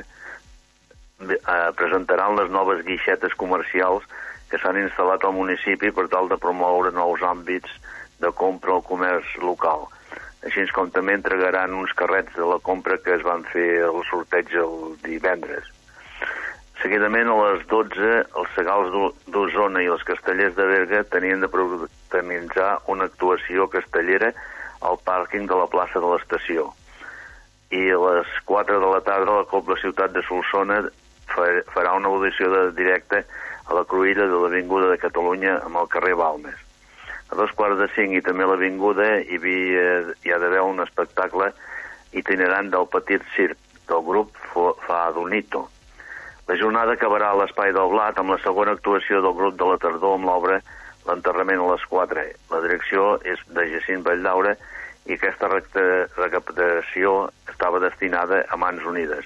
presentaran les noves guixetes comercials que s'han instal·lat al municipi per tal de promoure nous àmbits de compra al comerç local. Així com també entregaran uns carrets de la compra que es van fer el sorteig el divendres. Seguidament, a les 12, els Segals d'Osona i els Castellers de Berga tenien de protagonitzar una actuació castellera al pàrquing de la plaça de l'estació. I a les 4 de la tarda la Cobla Ciutat de Solsona farà una audició directa a la cruïlla de l'Avinguda de Catalunya amb el carrer Balmes. A 4:45 i també a l'Avinguda hi ha d'haver un espectacle itinerant del Petit Circ del grup Fadonito. La jornada acabarà a l'Espai del Blat amb la segona actuació del grup de la tardor amb l'obra L'enterrament a les 4. La direcció és de Jacint Valldaura i aquesta recaptació estava destinada a Mans Unides.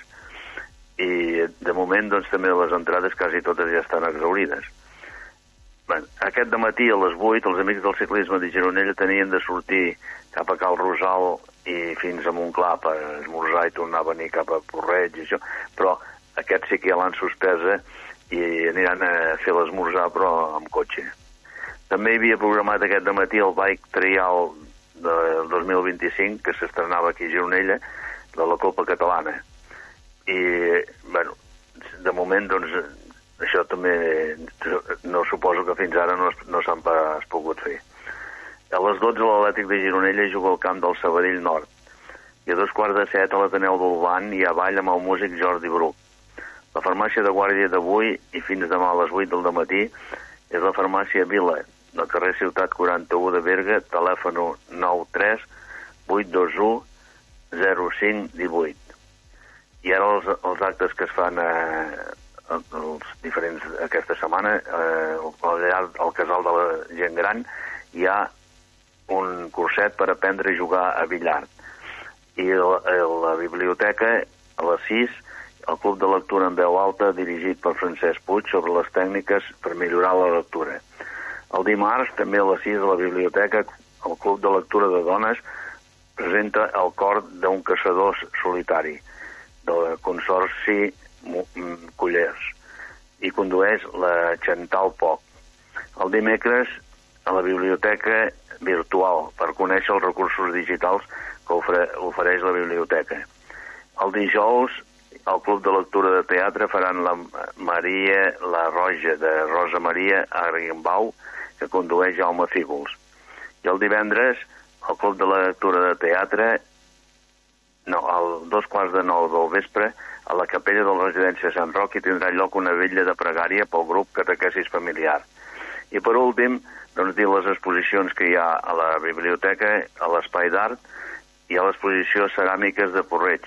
I de moment doncs, també les entrades quasi totes ja estan exhaurides. Bé, aquest dematí a les 8 els amics del ciclisme de Gironella tenien de sortir cap a Cal Rosal i fins a Montclar per esmorzar i tornar a venir cap a Porreig i això, però aquests sí que ja l'han suspesa i aniran a fer l'esmorzar però amb cotxe. També hi havia programat aquest dematí el Bike Trial del 2025 que s'estrenava aquí a Gironella de la Copa Catalana i bueno, de moment doncs això també no suposo que fins ara no s'han pas pogut fer. A les 12 l'Atlètic de Gironella juga al camp del Sabadell Nord i a 2:15 a l'Ateneu d'Olvan hi ha ball amb el músic Jordi Bruc. La farmàcia de guàrdia d'avui i fins demà a les 8 del dematí és la farmàcia Vila, del carrer Ciutat 41 de Berga, telèfon 93 821 0518. I ara els actes que es fan els diferents aquesta setmana, al casal de la gent gran, hi ha un curset per aprendre a jugar a billard. I la biblioteca, a les 6, el Club de Lectura en veu alta, dirigit per Francesc Puig, sobre les tècniques per millorar la lectura. El dimarts, també a les 6, a la biblioteca, el Club de Lectura de Dones presenta el cor d'un caçador solitari, del Consorci Cullers, i condueix la Chantal Poc. El dimecres, a la biblioteca virtual, per conèixer els recursos digitals que ofereix la biblioteca. El dijous, al Club de Lectura de Teatre faran la Maria la Roja de Rosa Maria Argenbau, que condueix Jaume Fígols. I el divendres, al Club de Lectura de Teatre 2:15 del vespre, a la capella de la residència Sant Roc hi tindrà lloc una vetlla de pregària pel grup catequesis familiar. I per últim, doncs dir les exposicions que hi ha a la biblioteca, a l'Espai d'Art i a l'exposició Ceràmiques de Porreig.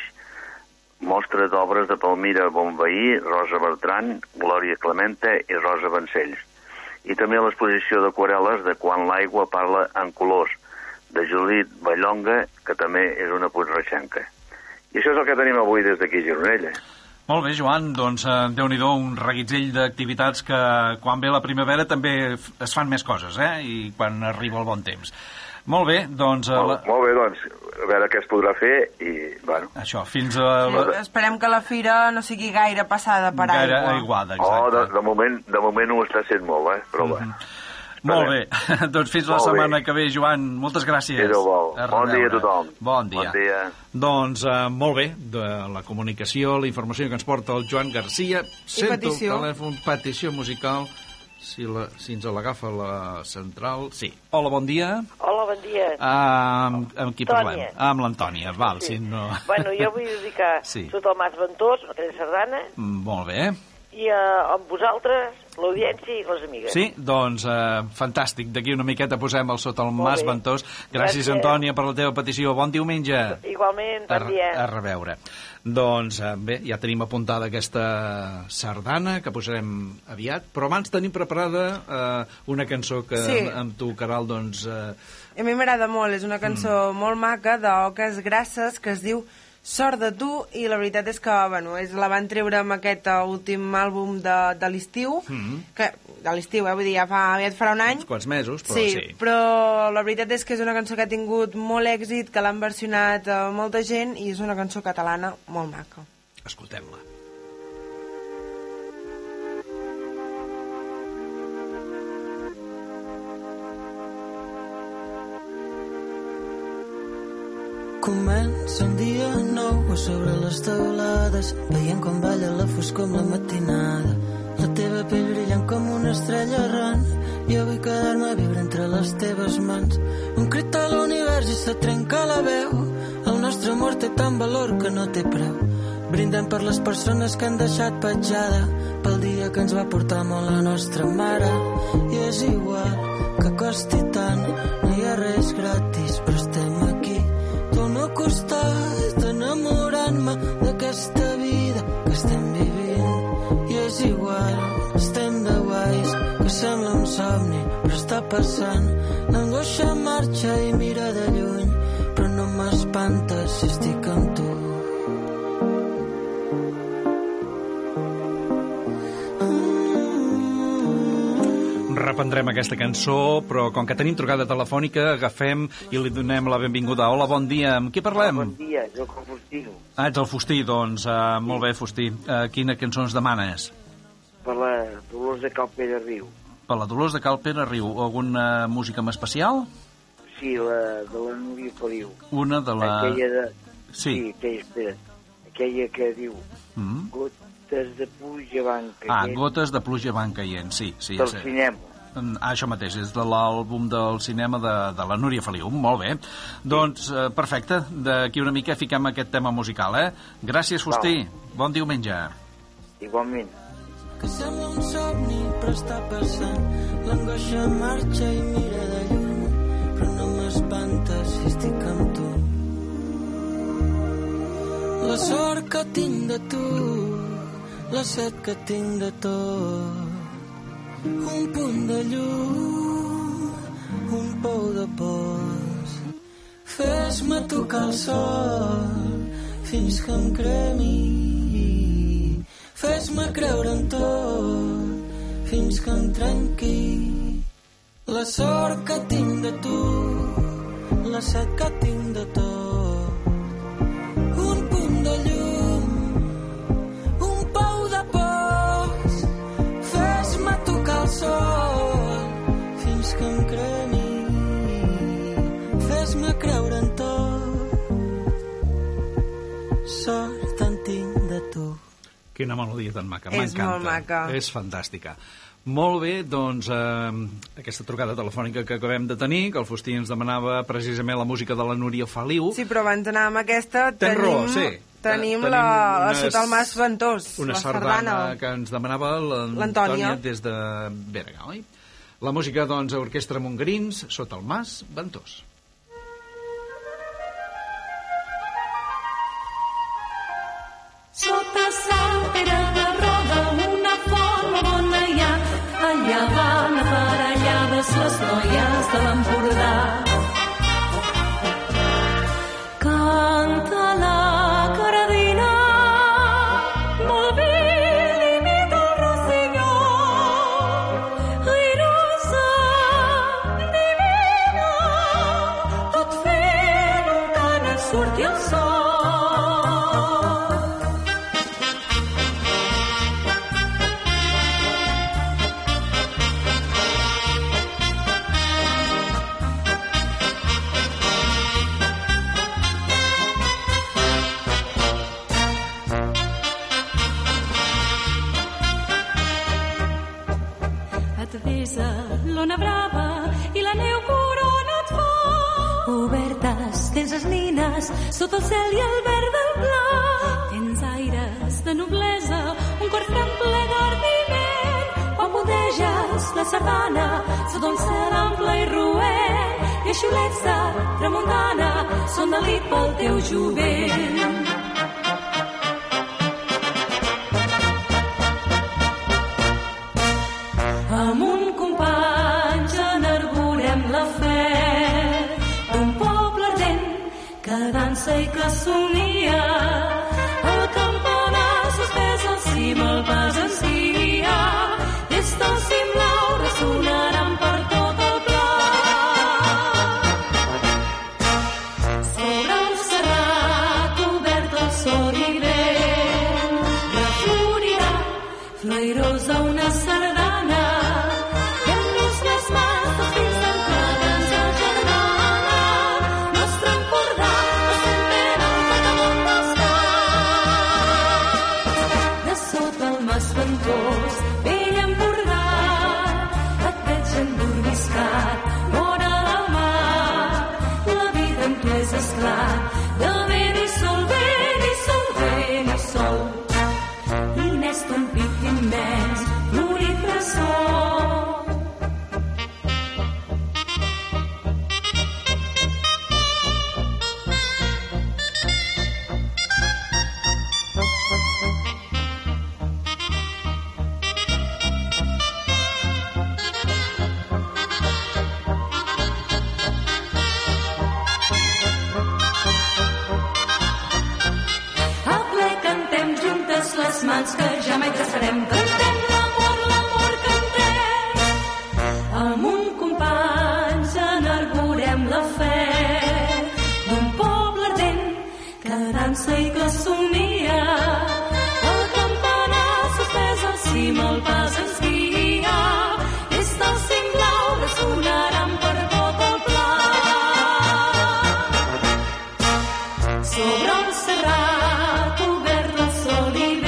Mostra d'obres de Palmira Bonveí, Rosa Bertran, Glòria Clemente i Rosa Vancells. I també a l'exposició d'aquarel·les de Quan l'aigua parla en colors, de Judit Ballonga, que també és una puigreixenca. I això és el que tenim avui des d'aquí a Gironella. Molt bé, Joan, doncs Déu-n'hi-do, un reguitzell d'activitats que quan ve la primavera també es fan més coses, i quan arriba el bon temps. Molt bé, doncs... Molt bé, doncs, a veure què es podrà fer i, bueno... Això, fins a... Esperem que la fira no sigui gaire passada per aigua. Gaire aiguada, exacte. De moment ho està sent molt, però bueno. Molt bé, doncs fins la setmana que ve, Joan. Moltes gràcies. Bon dia a tothom. Bon dia. Doncs molt bé, de la comunicació, la informació que ens porta el Joan Garcia. I petició. Telèfon, petició musical, si ens l'agafa la central. Sí. Hola, bon dia. Hola, bon dia. Amb qui parlem? Amb l'Antònia, val. Sí. Si no... Bueno, jo vull dedicar tot el Mas Ventós, aquella sardana. Molt bé. I amb vosaltres, l'audiència i les amigues. Sí, doncs fantàstic. D'aquí una miqueta posem el sota el Mas Ventós. Gràcies, Antònia, per la teva petició. Bon diumenge. Igualment, bon dia. A reveure. Doncs bé, ja tenim apuntada aquesta sardana que posarem aviat, però abans tenim preparada una cançó que amb tu, Caral, doncs... A mi m'agrada molt, és una cançó molt maca d'Oques Grasses que es diu Sort de tu, i la veritat és que la van treure amb aquest últim àlbum de l'estiu, de l'estiu, vull dir, ja farà un any. Uns quants mesos, però sí. Però la veritat és que és una cançó que ha tingut molt èxit, que l'han versionat molta gent, i és una cançó catalana molt maca. Escoltem-la. Comença un dia nou sobre les teulades, veient com balla la foscor amb la matinada. La teva pell brillant com una estrella errant, jo vull quedar-me a viure entre les teves mans. Un crit a l'univers i se trenca la veu, el nostre amor té tant valor que no té preu. Brindem per les persones que han deixat petjada, pel dia que ens va portar molt la nostra mare. I és igual que costi tant, no hi ha res gratis, però estem aquí. Torno a costat enamorant-me d'aquesta vida que estem vivint. I és igual, estem de guais, que sembla un somni, però està passant. L'angoixa marxa i mira de lluny, però no m'espanta si estic amb tu. Reprendrem aquesta cançó, però com que tenim trucada telefònica, agafem i li donem la benvinguda. Hola, bon dia. Amb qui parlem? Bon dia, jo com Fustino. Ets el Fustí, doncs. Molt bé, Fustí. Quina cançó ens demanes? Per la Dolors de Cal Pere Riu. Per la Dolors de Cal Pere Riu. Alguna música en especial? Sí, la de la Núria Feliu. Una de la... Aquella de... Sí, aquella, espera. Aquella que diu... Gotes de pluja van caient. Gotes de pluja van caient, sí. Del cinema. Això mateix, és de l'àlbum del cinema de la Núria Feliu. Molt bé. Doncs, perfecte. D'aquí una mica fiquem aquest tema musical, Gràcies, Fustí. Bon diumenge. Igualment. Que sembla un somni, però està passant. L'angoixa marxa i mira de lluny, però no m'espanta si estic amb tu. La sort que tinc de tu, la set que tinc de tot. Un punt de llum, un pou de pols. Fes-me tocar el sol fins que em cremi. Fes-me creure en tot fins que em trenqui. La sort que tinc de tu, la set que tinc de tot. Un punt de llum, un pou de pols. Fes-me tocar el sol fins que em cremi. Fes-me creure en tot. Sort en tinc de tu. Quina melodia tan maca. És molt maca. És fantàstica. Molt bé, doncs aquesta trucada telefònica que acabem de tenir, que el Fustí ens demanava precisament la música de la Núria Feliu. Sí, però abans d'anar amb aquesta tenim la Sota el Mas Ventós, una sardana que ens demanava l'Antònia des de Berga, oi? La música, doncs, Orquestra Montgrins, Sota el Mas Ventós. Sota Sant Pere de Roda una font bona hi ha, allà van aparellades les noies de l'Empordà. Canta la carabina, móvil imita el rossinyol, airosa, divina, tot fent un cant en surti el sol. L'ona brava i la neu corona et fa. Obertes tens les nines sota el cel i el verd del pla. Tens aires de noblesa, un cor franc ple d'ardiment. Quan pudeges la sardana sota un cel ample i roent, i els xiulets de tramuntana són delit pel teu jovent. Amb un company enarborem la fe d'un poble ardent que dansa i que somnia. El campanar suspès al cim el pas ens guia. Des del cim blau ressonaran per tot el pla. Sobre el serrat obert al sol i vent reflorirà flairosa una sardana. Vell Empordà, et veig endormiscat, vora del mar, la vida en tu és esclat, de vent i sol, vent i sol, vent i sol. I n'és ton pic immens, florit bressol. Les mans que ja mai traçarem, cantem l'amor cantem. Amb un company enarborem la fe d'un poble ardent que dansa i que somnia. El campanar suspès al cim el pas ens guia. Des del cim blau ressonaran per tot el pla. Sobre el serrat obert al sol i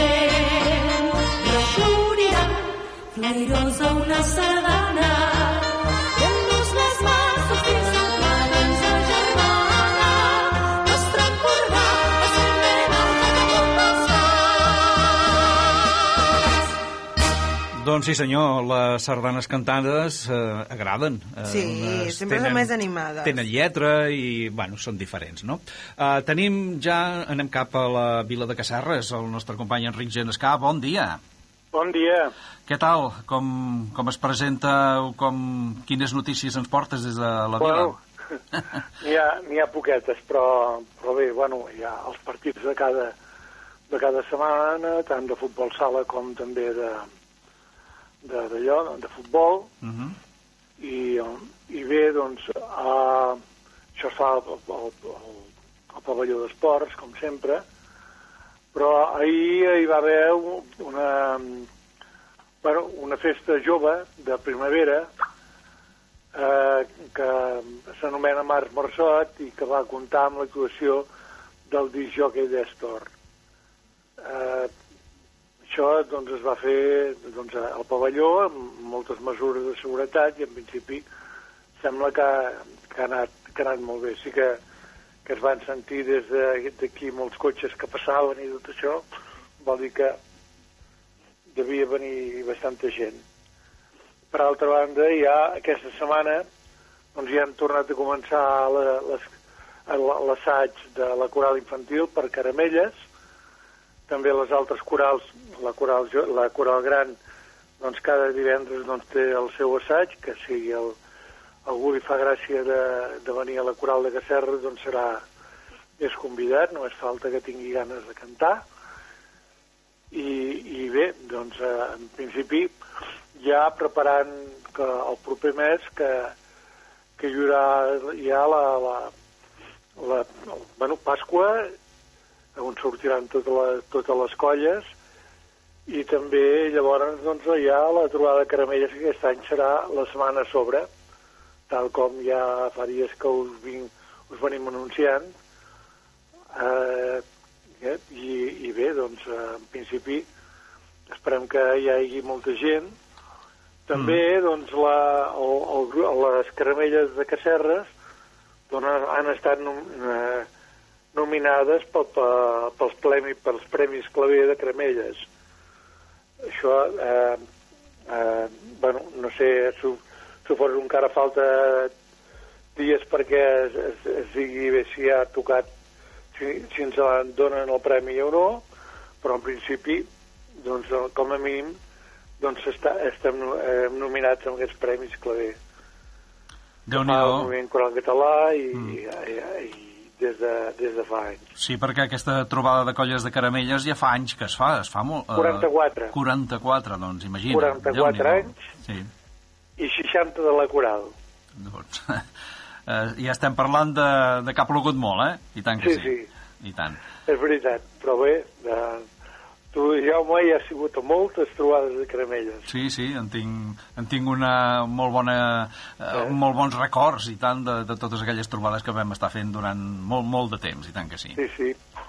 flairosa una sardana, i amb-nos les mans dels fills del plat ens agermana. Nostre Empordà, ascendent al damunt dels mars. Doncs sí senyor, les sardanes cantades agraden. Sí, sempre són més animades. Tenen lletra i, bueno, són diferents, no? Tenim ja, anem cap a la vila de Casserres, el nostre company Enric Genescà. Bon dia. Bon dia. Què tal? Com es presenta? Quines notícies ens portes des de la vila? N'hi ha poquetes, però bé, bueno, hi ha els partits de cada setmana, tant de futbol sala com també de futbol. I bé, doncs, això es fa al pavelló d'esports, com sempre, però ahir hi va haver una festa jove de primavera que s'anomena Marc Marçot i que va comptar amb l'actuació del disc jockey d'Estor. Això doncs, es va fer doncs, al pavelló amb moltes mesures de seguretat i en principi sembla que ha anat molt bé. Sí que es van sentir des d'aquí molts cotxes que passaven i tot això, vol dir que devia venir bastanta gent. Per altra banda, ja aquesta setmana doncs, ja han tornat a començar l'assaig de la coral infantil per Caramelles, també les altres corals, la coral gran, doncs cada divendres doncs, té el seu assaig, que si algú li fa gràcia de venir a la coral de Casserres, doncs és convidat, només falta que tingui ganes de cantar. I bé, doncs en principi ja preparant que el proper mes que hi haurà ja la Pasqua, on sortiran totes les colles, i també llavors doncs, ja la trobada de Caramelles, que aquest any serà la setmana a sobre, tal com ja fa dies que us venim anunciant. I bé, doncs en principi esperem que hi hagi molta gent. També doncs les Caramelles de Casserres doncs, han estat nominades pels Premis Claver de Caramelles. Això no sé, suposo que encara falta dies perquè es digui bé si ha tocat, si ens donen el premi o no, però en principi doncs, com a mínim doncs estem nominats amb aquests Premis Claver. Déu-n'hi-do. El moviment coral català i des de fa anys. Sí, perquè aquesta trobada de colles de Caramelles ja fa anys que es fa molt... 44. 44, doncs, imagina. 44 anys sí. I 60 de la coral. Doncs, ja estem parlant de que ha plogut molt, I tant que sí. Sí. I tant. És veritat, però bé, tu, Jaume, hi ha sigut a moltes trobades de Caramelles. Sí, en tinc una molt molt bons records, i tant, de totes aquelles trobades que vam estar fent durant molt de temps, i tant que sí. Sí.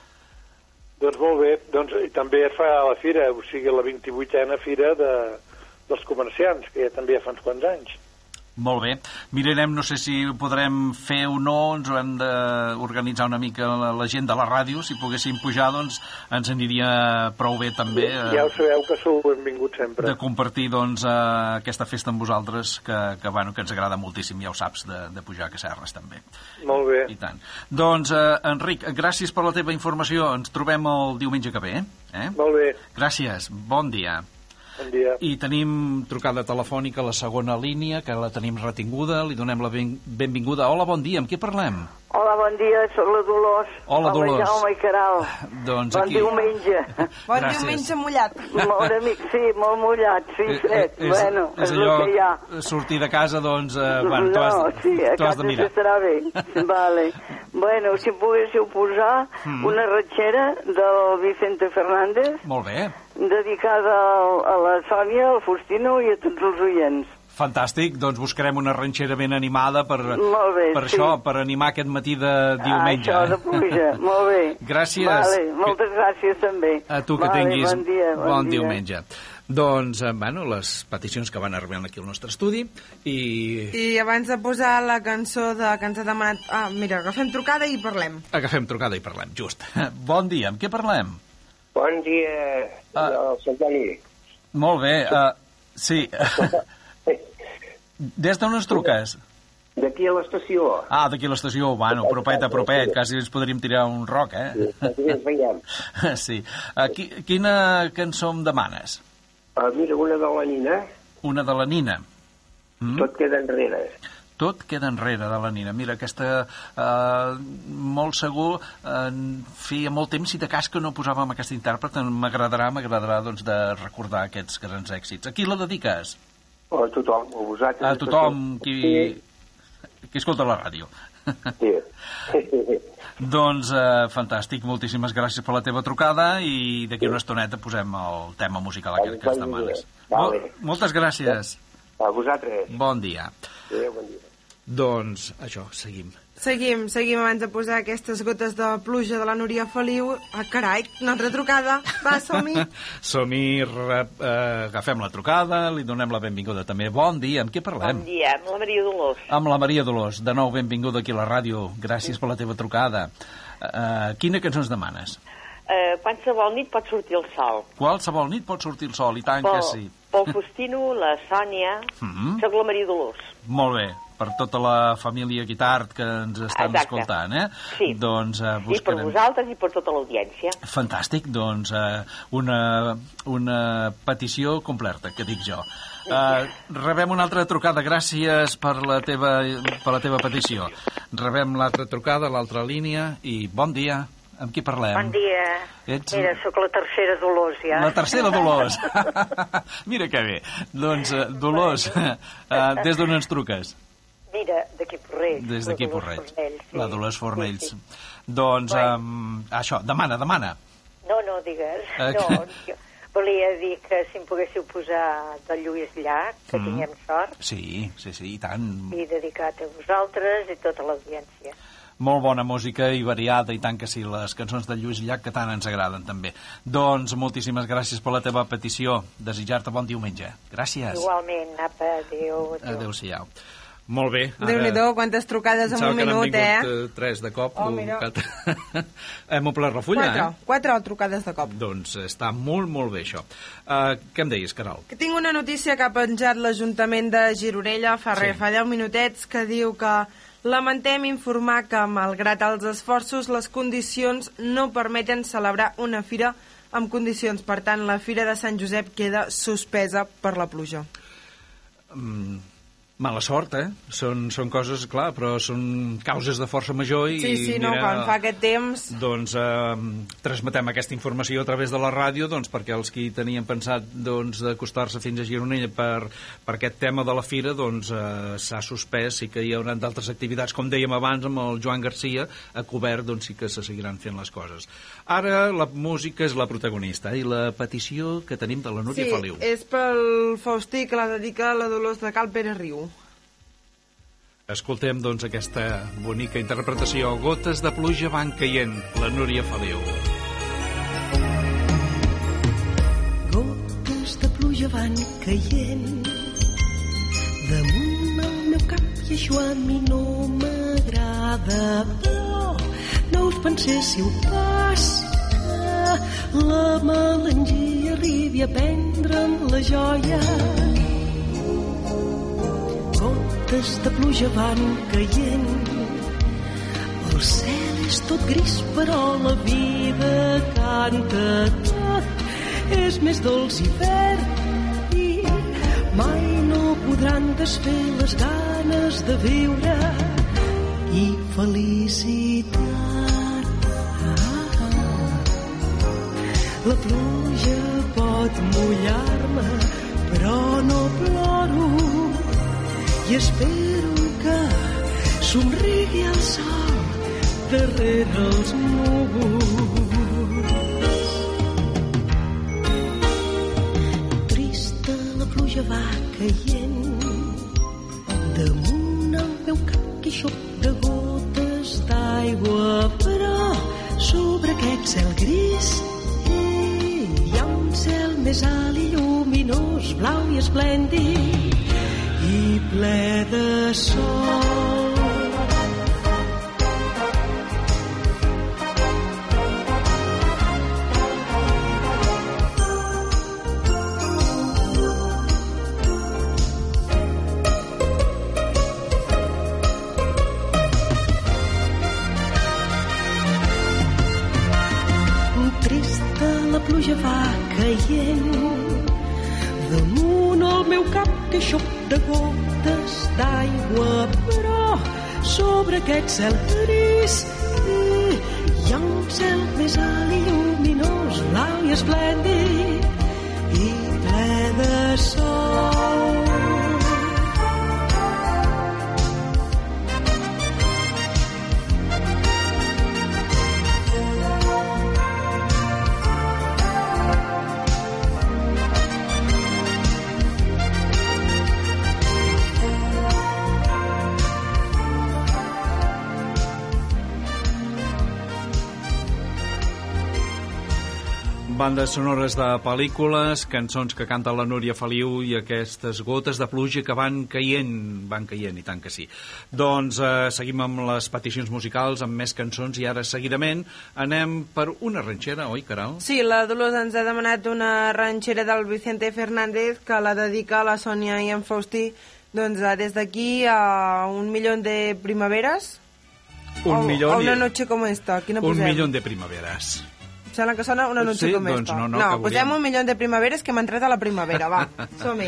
Doncs molt bé, doncs, i també es fa a la fira, o sigui, la 28a fira dels comerciants, que ja també ja fa uns quants anys. Molt bé. Mirarem, no sé si ho podrem fer o no, ens ho hem d'organitzar una mica la gent de la ràdio, si poguéssim pujar, doncs ens aniria prou bé també. Ja ho sabeu que sou benvinguts sempre. De compartir, doncs, aquesta festa amb vosaltres, que ens agrada moltíssim, ja ho saps, de pujar a Casserres també. Molt bé. I tant. Doncs, Enric, gràcies per la teva informació. Ens trobem el diumenge que ve, Molt bé. Gràcies. Bon dia. Bon dia. I tenim trucada telefònica a la segona línia, que la tenim retinguda. Li donem la benvinguda. Hola, bon dia. Amb qui parlem? Hola, bon dia. Soc la Dolors. Hola, Dolors. Hola, Jaume i Caral. Doncs bon diumenge. Bon diumenge mullat. Molt amic, sí, molt mullat, sí, fred. Bueno, és el que hi ha. Sortir de casa, doncs, sí, a casa estarà bé. Vale. Bueno, si poguéssiu posar una ratxera del Vicente Fernández. Molt bé. Dedicada a la Sònia, al Faustino i a tots els oients. Fantàstic, doncs buscarem una ranxera ben animada per això, per animar aquest matí de diumenge. Això, de pluja, molt bé. Gràcies. Vale, moltes gràcies també. A tu que tinguis bon dia, bon diumenge. Doncs, les peticions que van arribant aquí al nostre estudi I abans de posar la cançó que ens ha demanat... mira, agafem trucada i parlem. Agafem trucada i parlem, just. Bon dia, amb què parlem? Bon dia, Sant Dani. Molt bé, sí. Des d'on ens truques? D'aquí a l'estació. D'aquí a l'estació, bueno, propet, quasi ens podríem tirar un roc, Sí, ens veiem. Sí. Quina cançó em demanes? Mira, una de la Nina. Una de la Nina. Tot queda enrere. Tot queda enrere, de la Nina. Mira, aquesta, molt segur, feia molt temps, si de cas que no posàvem aquesta intèrpret, m'agradarà doncs, de recordar aquests grans èxits. A qui la dediques? A tothom, a vosaltres. A tothom qui escolta la ràdio. Sí. Doncs, fantàstic, moltíssimes gràcies per la teva trucada i d'aquí una estoneta posem el tema musical aquest que ens demanes. Vale. Moltes gràcies. A vosaltres. Bon dia. Sí, bon dia. Doncs, això, seguim. Seguim abans de posar aquestes gotes de pluja de la Núria Feliu. Ah, carai, una altra trucada. Va, som-hi. Som-hi, agafem la trucada, li donem la benvinguda també. Bon dia, amb què parlem? Bon dia, amb la Maria Dolors. Amb la Maria Dolors. De nou, benvinguda aquí a la ràdio. Gràcies per la teva trucada. Quina cançó ens demanes? Qualsevol nit pot sortir el sol. Qualsevol nit pot sortir el sol, i tant que sí. Pel Fustino, la Sònia, soc la Maria Dolors. Molt bé, per tota la família Guitart que ens estan escoltant, Sí, doncs, i per vosaltres i per tota l'audiència. Fantàstic, doncs una petició completa, que dic jo. Rebem una altra trucada, gràcies per la teva petició. Rebem l'altra trucada, l'altra línia, i bon dia. Amb qui parlem? Bon dia. Mira, sóc la tercera Dolors, ja. La tercera Dolors. Mira que bé. Doncs, Dolors, des d'on ens truques? Mira, d'aquí Porreig. Des d'aquí Porreig. La Dolors Fornells. Doncs, això, demana. No, digues. No, volia dir que si em poguéssiu posar del Lluís Llach, que tinguem sort. Sí, i tant. I dedicat a vosaltres i tota l'audiència. Molt bona música i variada, i tant que sí, les cançons de Lluís Llach que tant ens agraden també. Doncs moltíssimes gràcies per la teva petició. Desitjar-te bon diumenge. Gràcies. Igualment, apa, adéu. Adéu-siau. Molt bé. Déu-n'hi-do, quantes trucades en un minut, n'han vingut 3 de cop. Mira. Hem omplert la fulla, 4 trucades de cop. Doncs està molt bé, això. Què em deies, Caral? Que tinc una notícia que ha penjat l'Ajuntament de Gironella fa 10 minutets, que diu que lamentem informar que, malgrat els esforços, les condicions no permeten celebrar una fira amb condicions. Per tant, la Fira de Sant Josep queda suspesa per la pluja. Mala sort, Són coses, clar, però són causes de força major i... Sí, no, quan fa aquest temps... Doncs transmetem aquesta informació a través de la ràdio, doncs, perquè els qui tenien pensat d'acostar-se fins a Gironella per aquest tema de la fira, doncs s'ha suspès, sí que hi haurà d'altres activitats, com dèiem abans amb el Joan Garcia, a cobert, doncs sí que se seguiran fent les coses. Ara la música és la protagonista, i la petició que tenim de la Núria Feliu. Sí, és pel Faustí, que la dedica a la Dolors de Cal Pere Riu. Escoltem, doncs, aquesta bonica interpretació. Gotes de pluja van caient, la Núria Feliu. Gotes de pluja van caient damunt el meu cap, i això a mi no m'agrada, però no us penséssiu pas que la melangia arribi a prendre'm la joia. Gotes de pluja van caient, el cel és tot gris, però la vida canta. Tot és més dolç i verd, i mai no podran desfer les ganes de viure i felicitat. La pluja pot mullar-me, però no ploro, i espero que somrigui el sol darrere els núvols. Trista la pluja va caient damunt el meu cap, que xop de gotes d'aigua, però sobre aquest cel gris hi ha un cel més alt i lluminós, blau i esplèndid, i ple de sol. Trista la pluja va caient damunt el meu cap, que xop de gotes d'aigua, però sobre aquest cel gris hi ha un cel més alt i lluminós, blau i esplèndid, i ple de sol. Bandes sonores de pel·lícules, cançons que canta la Núria Feliu i aquestes gotes de pluja que van caient, i tant que sí. Doncs seguim amb les peticions musicals, amb més cançons, i ara seguidament anem per una ranxera, oi, Caral? Sí, la Dolors ens ha demanat una ranxera del Vicente Fernández que la dedica a la Sònia i en Faustí. Doncs des d'aquí a 1.000.000 de primaveres. O una noche como esta. Quina posem? 1.000.000 de primaveres. Sembla que sona una noche com esta. No, posem 1.000.000 de primaveres que m'ha entrat a la primavera, va, som-hi.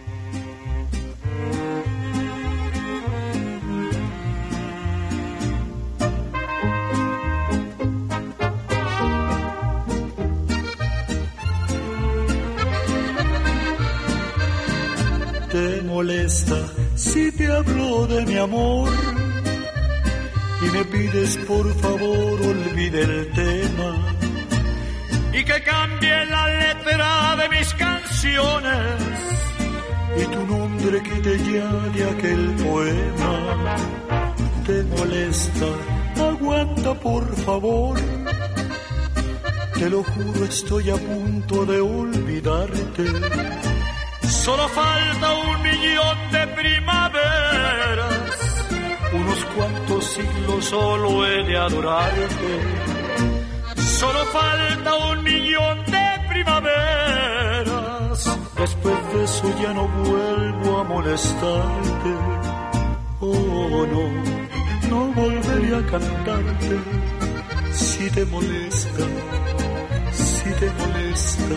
¿Te molesta si te hablo de mi amor? Y me pides por favor olvide el tema y que cambie la letra de mis canciones y tu nombre quite ya de aquel poema. ¿Te molesta? Aguanta por favor. Te lo juro, estoy a punto de olvidarte. Solo falta 1.000.000 de primaveras, unos cuantos siglos solo he de adorarte. Solo falta 1.000.000 de primaveras, después de eso ya no vuelvo a molestarte. Oh no volveré a cantarte. Si te molesta, si te molesta.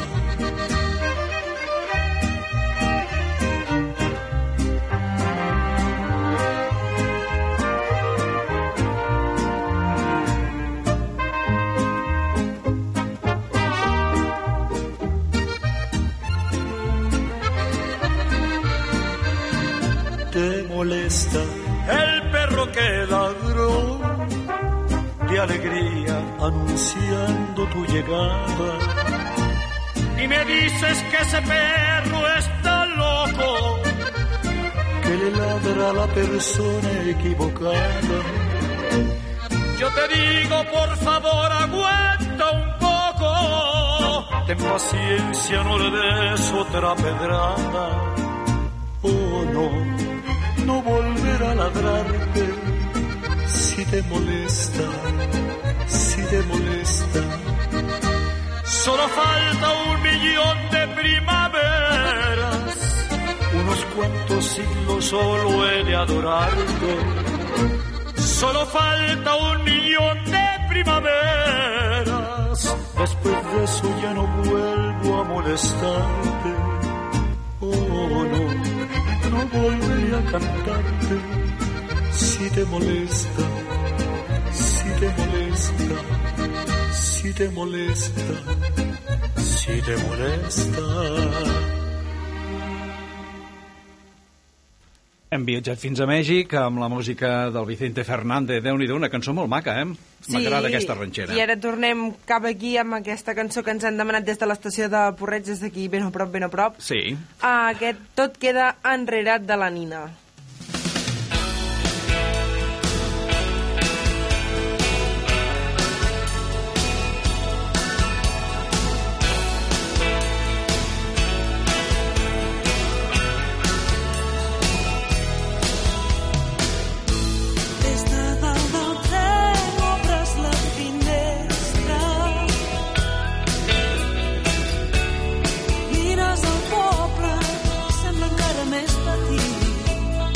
Te molesta el perro que ladró de alegría anunciando tu llegada y me dices que ese perro está loco, que le ladra a la persona equivocada. Yo te digo, por favor, aguanta un poco, ten paciencia, no le des otra pedrada. Oh no volverá a ladrarte. Si te molesta, si te molesta. Solo falta 1.000.000 de primaveras, unos cuantos siglos solo he de adorarte. Solo falta 1.000.000 de primaveras, después de eso ya no vuelvo a molestarte. Oh no volveré a cantarte. Si te molesta, si te molesta, si te molesta, si te molesta. Hem viatjat fins a Mèxic amb la música del Vicente Fernández. Déu-n'hi-do, una cançó molt maca, eh? M'agrada aquesta ranxera. I ara tornem cap aquí amb aquesta cançó que ens han demanat des de l'estació de Porreig, des d'aquí ben a prop, ben a prop. Sí. Aquest Tot queda enrerat de la Nina. Mires el poble, sembla encara més petit.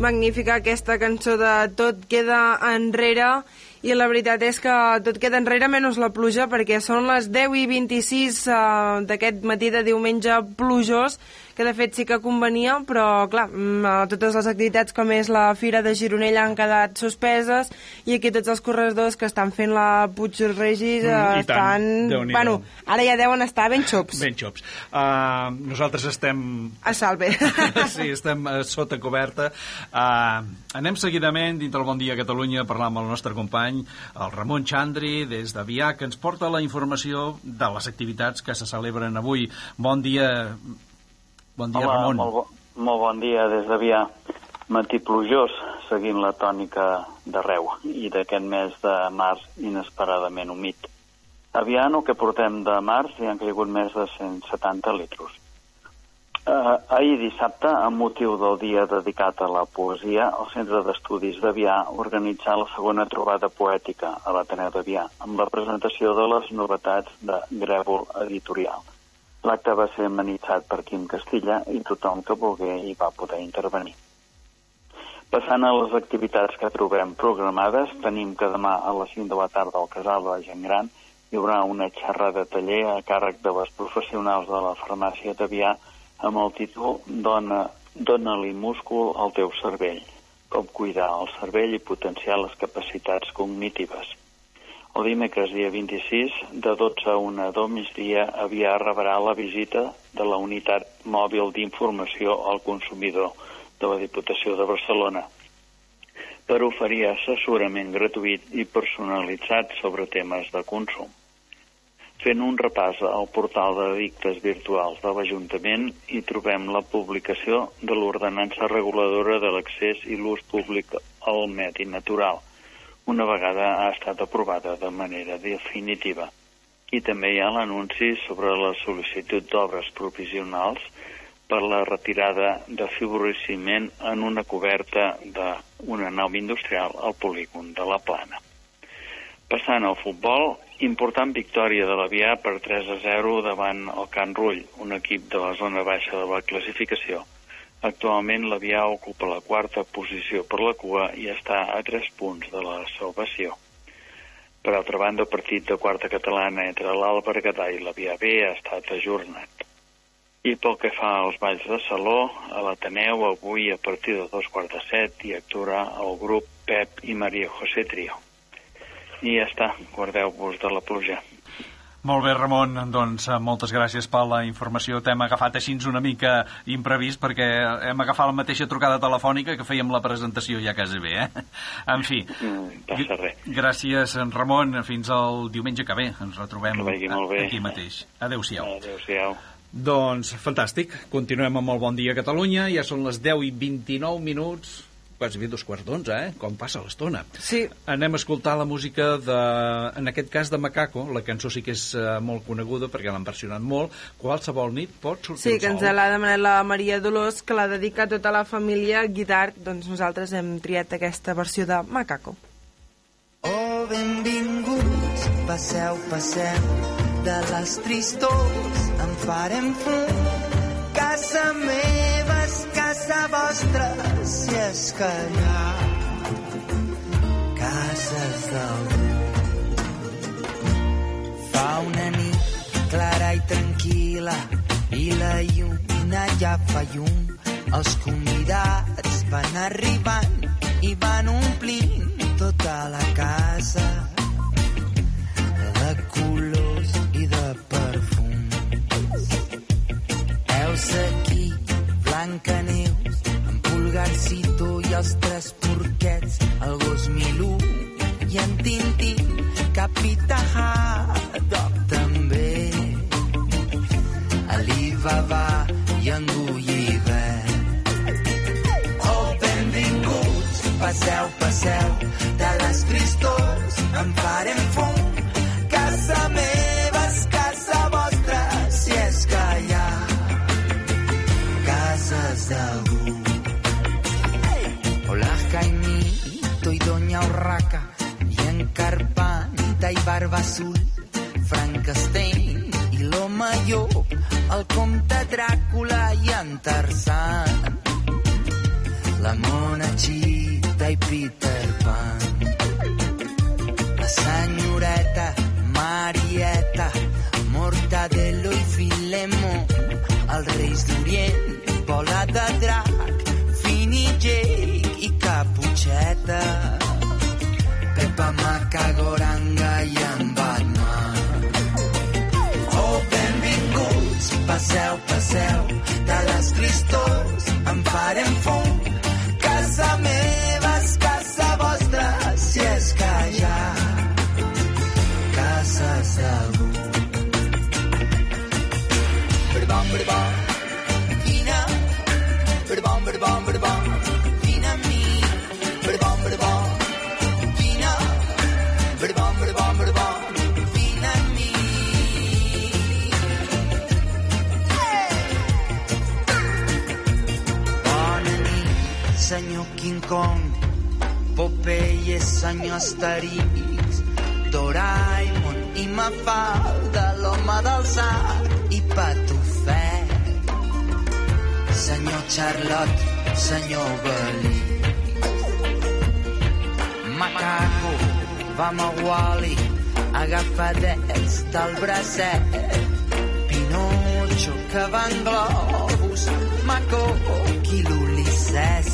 magnífica aquesta cançó de Tot queda enrere, i la veritat és que tot queda enrere menys la pluja, perquè són les 10:26 d'aquest matí de diumenge plujós, que de fet sí que convenia, però clar, totes les activitats com és la Fira de Gironella han quedat suspeses, i aquí tots els corredors que estan fent la Puig-Regis estan... Bueno, ara ja deuen estar ben xops. Ben xops. Nosaltres estem... A Salve. Sí, estem sota coberta. Anem seguidament, dintre el Bon Dia Catalunya, a parlar amb el nostre company, el Ramon Xandri, des d'Avià, que ens porta la informació de les activitats que se celebren avui. Bon dia, Ramon. Molt bon dia des d'Avià. Matí plujós, seguint la tònica d'arreu, i d'aquest mes de març inesperadament humit. A Avià, el que portem de març, hi han caigut més de 170 litros. Ahir dissabte, amb motiu del dia dedicat a la poesia, el Centre d'Estudis d'Avià organitzà la segona trobada poètica a l'Ateneu d'Avià, amb la presentació de les novetats de Grèvol Editorial. L'acte va ser amenitzat per Quim Castilla i tothom que volgué hi va poder intervenir. Passant a les activitats que trobem programades, tenim que demà a les 5 de la tarda al Casal de la Gent Gran hi haurà una xerrada taller a càrrec de les professionals de la farmàcia d'Avià amb el títol Dóna-li múscul al teu cervell, com cuidar el cervell i potenciar les capacitats cognitives. El dimecres, dia 26, de 12 a 1 del migdia, Avià rebrà la visita de la Unitat Mòbil d'Informació al Consumidor de la Diputació de Barcelona per oferir assessorament gratuït i personalitzat sobre temes de consum. Fent un repàs al portal d'edictes virtuals de l'Ajuntament hi trobem la publicació de l'ordenança reguladora de l'accés i l'ús públic al medi natural, una vegada ha estat aprovada de manera definitiva. I també hi ha l'anunci sobre la sol·licitud d'obres provisionals per la retirada de fibrociment en una coberta d'una nau industrial al polígon de la Plana. Passant al futbol, important victòria de l'Avià per 3-0 davant el Can Rull, un equip de la zona baixa de la classificació. Actualment l'Avià ocupa la quarta posició per la cua i està a 3 punts de la salvació. Per altra banda, el partit de quarta catalana entre l'Alt Berguedà i l'Avià B ha estat ajornat. I pel que fa als balls de saló, a l'Ateneu avui a partir de 6:45 hi actuarà el grup Pep i Maria José Trio. I ja està, guardeu-vos de la pluja. Molt bé, Ramon, doncs moltes gràcies per la informació. T'hem agafat així una mica imprevist perquè hem agafat la mateixa trucada telefònica que fèiem la presentació ja quasi bé, En fi, passa res. Gràcies, Ramon, fins al diumenge que ve. Ens retrobem aquí mateix. Adéu-siau. Adéu-siau. Doncs fantàstic, continuem amb el Bon Dia Catalunya, ja són les 10:29, quasi bé 11:15, com passa l'estona. Sí. Anem a escoltar la música en aquest cas de Macaco. La cançó sí que és molt coneguda perquè l'han versionat molt. Qualsevol nit pot sortir el sol. Sí, que ens l'ha demanat la Maria Dolors, que l'ha dedicat a tota la família Guitarc. Doncs nosaltres hem triat aquesta versió de Macaco. Oh, benvinguts, passeu, de les tristors en farem fum. Casa meva és casa vostra, si és que hi ha cases d'algú. Fa una nit clara i tranquil·la i la lluna ja fa llum. Els convidats van arribant i van omplint tota la casa de colors i de perfums. Heus aquí Blancaneus, en Pulgarcito i els 3 porquets, el gos Milú i en Tintín, Capità Haddock també, Alibaba i en Gulliver. Oh, benvinguts, passeu, de les tristors en farem fum. Casa meva és casa vostra, si és que hi ha cases d'algú. Hola, Jaimito i Doña Urraca, i en Carpanta i Barba Azul, Frankenstein i l'Home Llop, el comte Dràcula i en Tarzan, la la Monachita i Peter Pan. La senyoreta Marieta, Mortadelo i Filemó, els reis d'Orient, Bola de Drac, Fini Jake i Caputxeta, Pepa Macagoranga i en Batman. Oh, benvinguts, passeu, passeu, de les Cristors en farem fum. Casa meva és casa vostra, si és que hi ha cases d'algú. Berbom, berbom, vine, berbom, berbom, berbom, vine amb mi. Berbom, berbom, vine, berbom, berbom, berbom, vine amb mi. Bona nit, senyor King Kong, Popeye, senyor Asterix, Doraemon i Mafalda, l'home del sac i Patufet, senyor Charlotte, senyor Belí, Macaco, vam a Wall-E, agafadets del bracet, Pinocho, que va en globus, Macoc i l'Ulisses,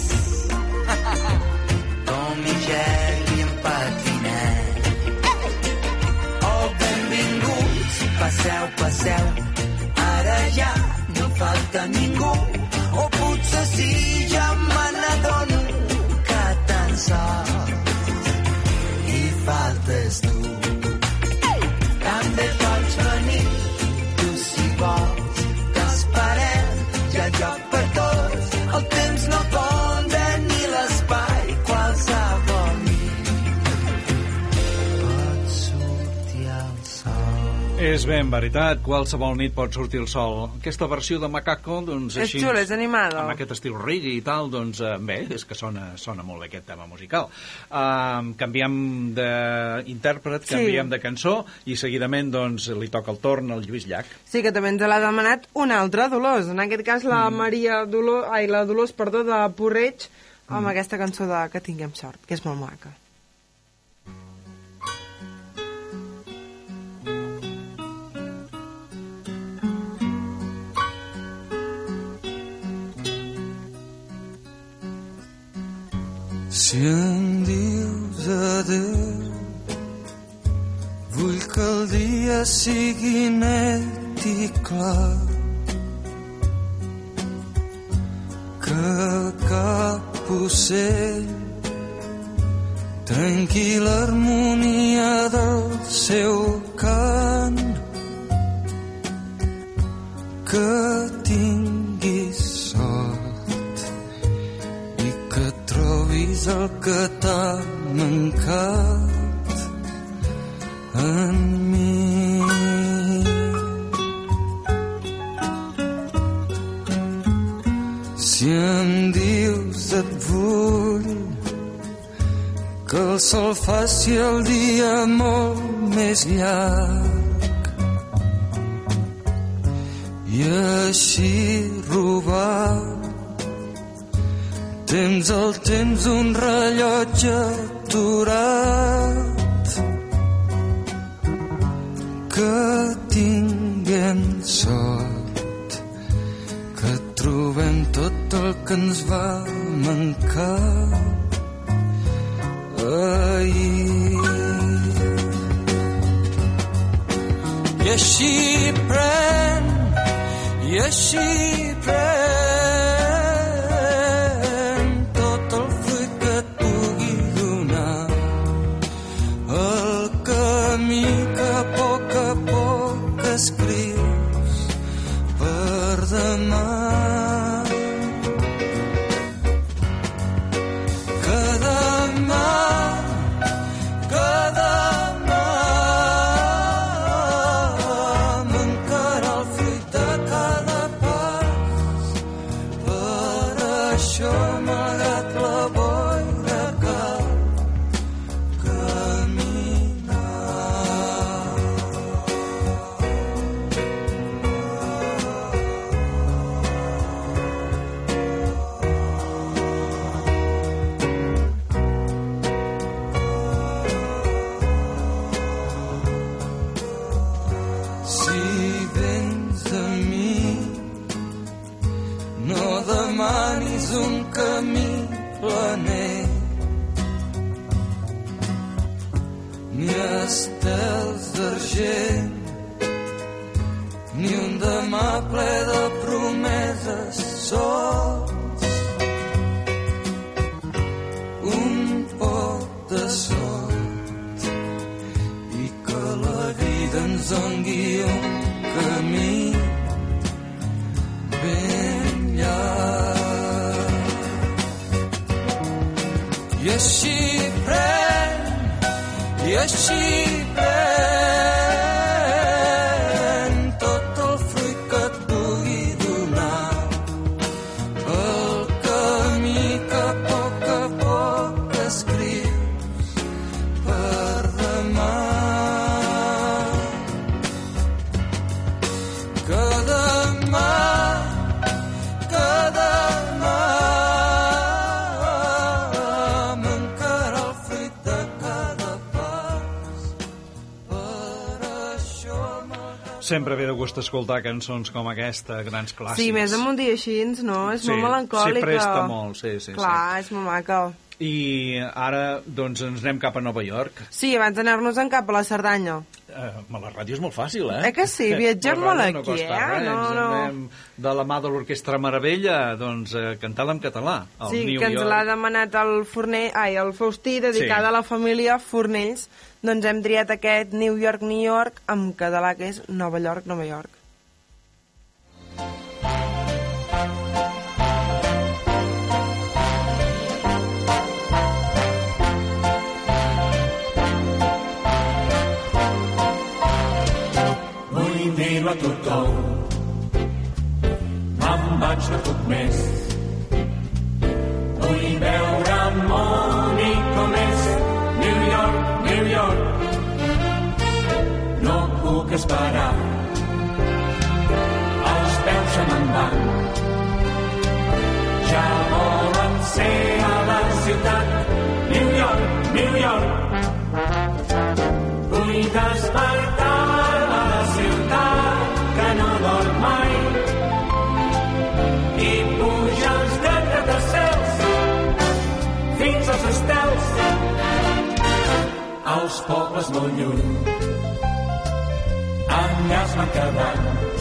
Tom i Jerry en patinet. Oh, benvinguts, passeu, passeu, ara ja no falta ningú, o potser sí, ja me n'adono que tan sols hi faltes tu. També pots venir, tu si vols, t'esperem, hi ha lloc per tots, el temps no compta ni l'espai, qualsevol nit pot sortir el sol. És ben veritat, qualsevol nit pot sortir el sol. Aquesta versió de Macaco, doncs així... És xula, és animada. Amb aquest estil reggae i tal, doncs bé, és que sona molt bé aquest tema musical. Canviem d'intèrpret, canviem de cançó, i seguidament doncs li toca el torn al Lluís Llach. Sí, que també ens l'ha demanat una altra, Dolors. En aquest cas la la Dolors, de Porreig, amb aquesta cançó de Que tinguem sort, que és molt maca. Si em dius adéu, vull que el dia sigui net i clar, que cap ocell trenqui l'harmonia del seu cant, que tinguis sort i que trobis el que t'ha mancat en mi. Si em dius et vull, que el sol faci el dia molt més llarg i així robar temps al temps un rellotge aturat, que tinguem sort, que trobem tot el que ens va mancar ahir. I així pren, i així pren escrius per demà. Que demà mancarà el fruit de cada pas. Per això, malgrat la boira, cal caminar. és un camí planer, ni estels d'argent, ni un demà ple de promeses sols, un poc de sort, i que la vida ens doni un camí ben llarg. I així pren, i així pren tot el fruit que et pugui donar, el camí que a poc escrius per demà. Que demà mancarà el fruit de cada pas. Per això Sempre ve de gust escoltar cançons com aquesta, grans clàssics. Sí, més en un dia així, no? És molt melancòlica. Sí, presta molt, sí. Clar, és molt maca. I ara, doncs, ens anem cap a Nova York. Sí, abans d'anar-nos-en cap a la Cerdanya. La ràdio és molt fàcil, eh? Que sí? Viatgem molt aquí, no costa res. Ens anem de la mà de l'Orquestra Meravella, doncs, cantada en català. Sí, que ens l'ha demanat el Faustí, dedicada a la família Fornells. Doncs hem triat aquest New York, New York, en català, que és Nova York, Nova York. Dir-ho a tothom, me'n vaig, no puc més. Vull veure món i com és New York, New York. No puc esperar, els peus se me'n van. Ja volen ser a la ciutat New York, New York. Vull despertar que no dorm mai i puja els gratacels fins als estels, als pobles molt lluny allà es van quedant.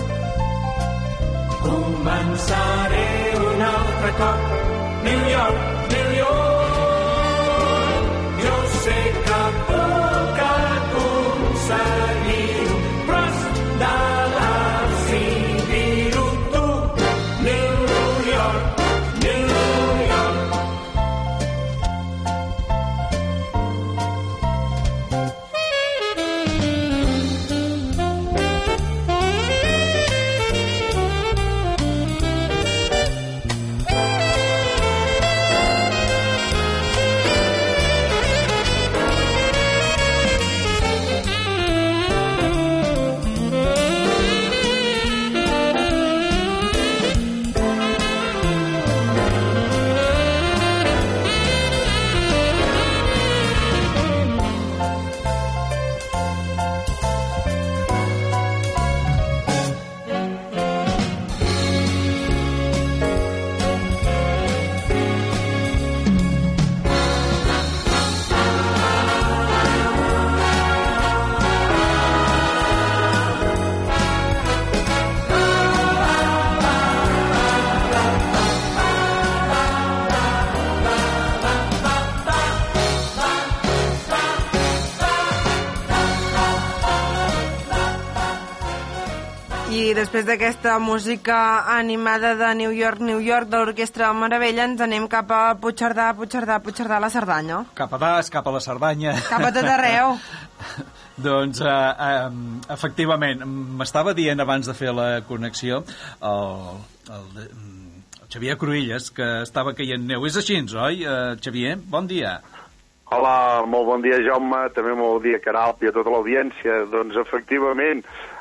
Començaré un altre cop New York, New York. Jo sé que puc aconseguir-ho, però has de decidir-ho tu. New York, New York. I després d'aquesta música animada de New York, New York, de l'Orquestra Meravella, ens anem cap a Puigcerdà, la Cerdanya. Cap a Das, cap a la Cerdanya. Cap a tot arreu. Doncs, efectivament, m'estava dient abans de fer la connexió el Xavier Cruïlles, que estava caient neu. És així, oi, Xavier? Bon dia. Hola, molt bon dia, Jaume, també molt bon dia, Queralt, i a tota l'audiència. Doncs, efectivament,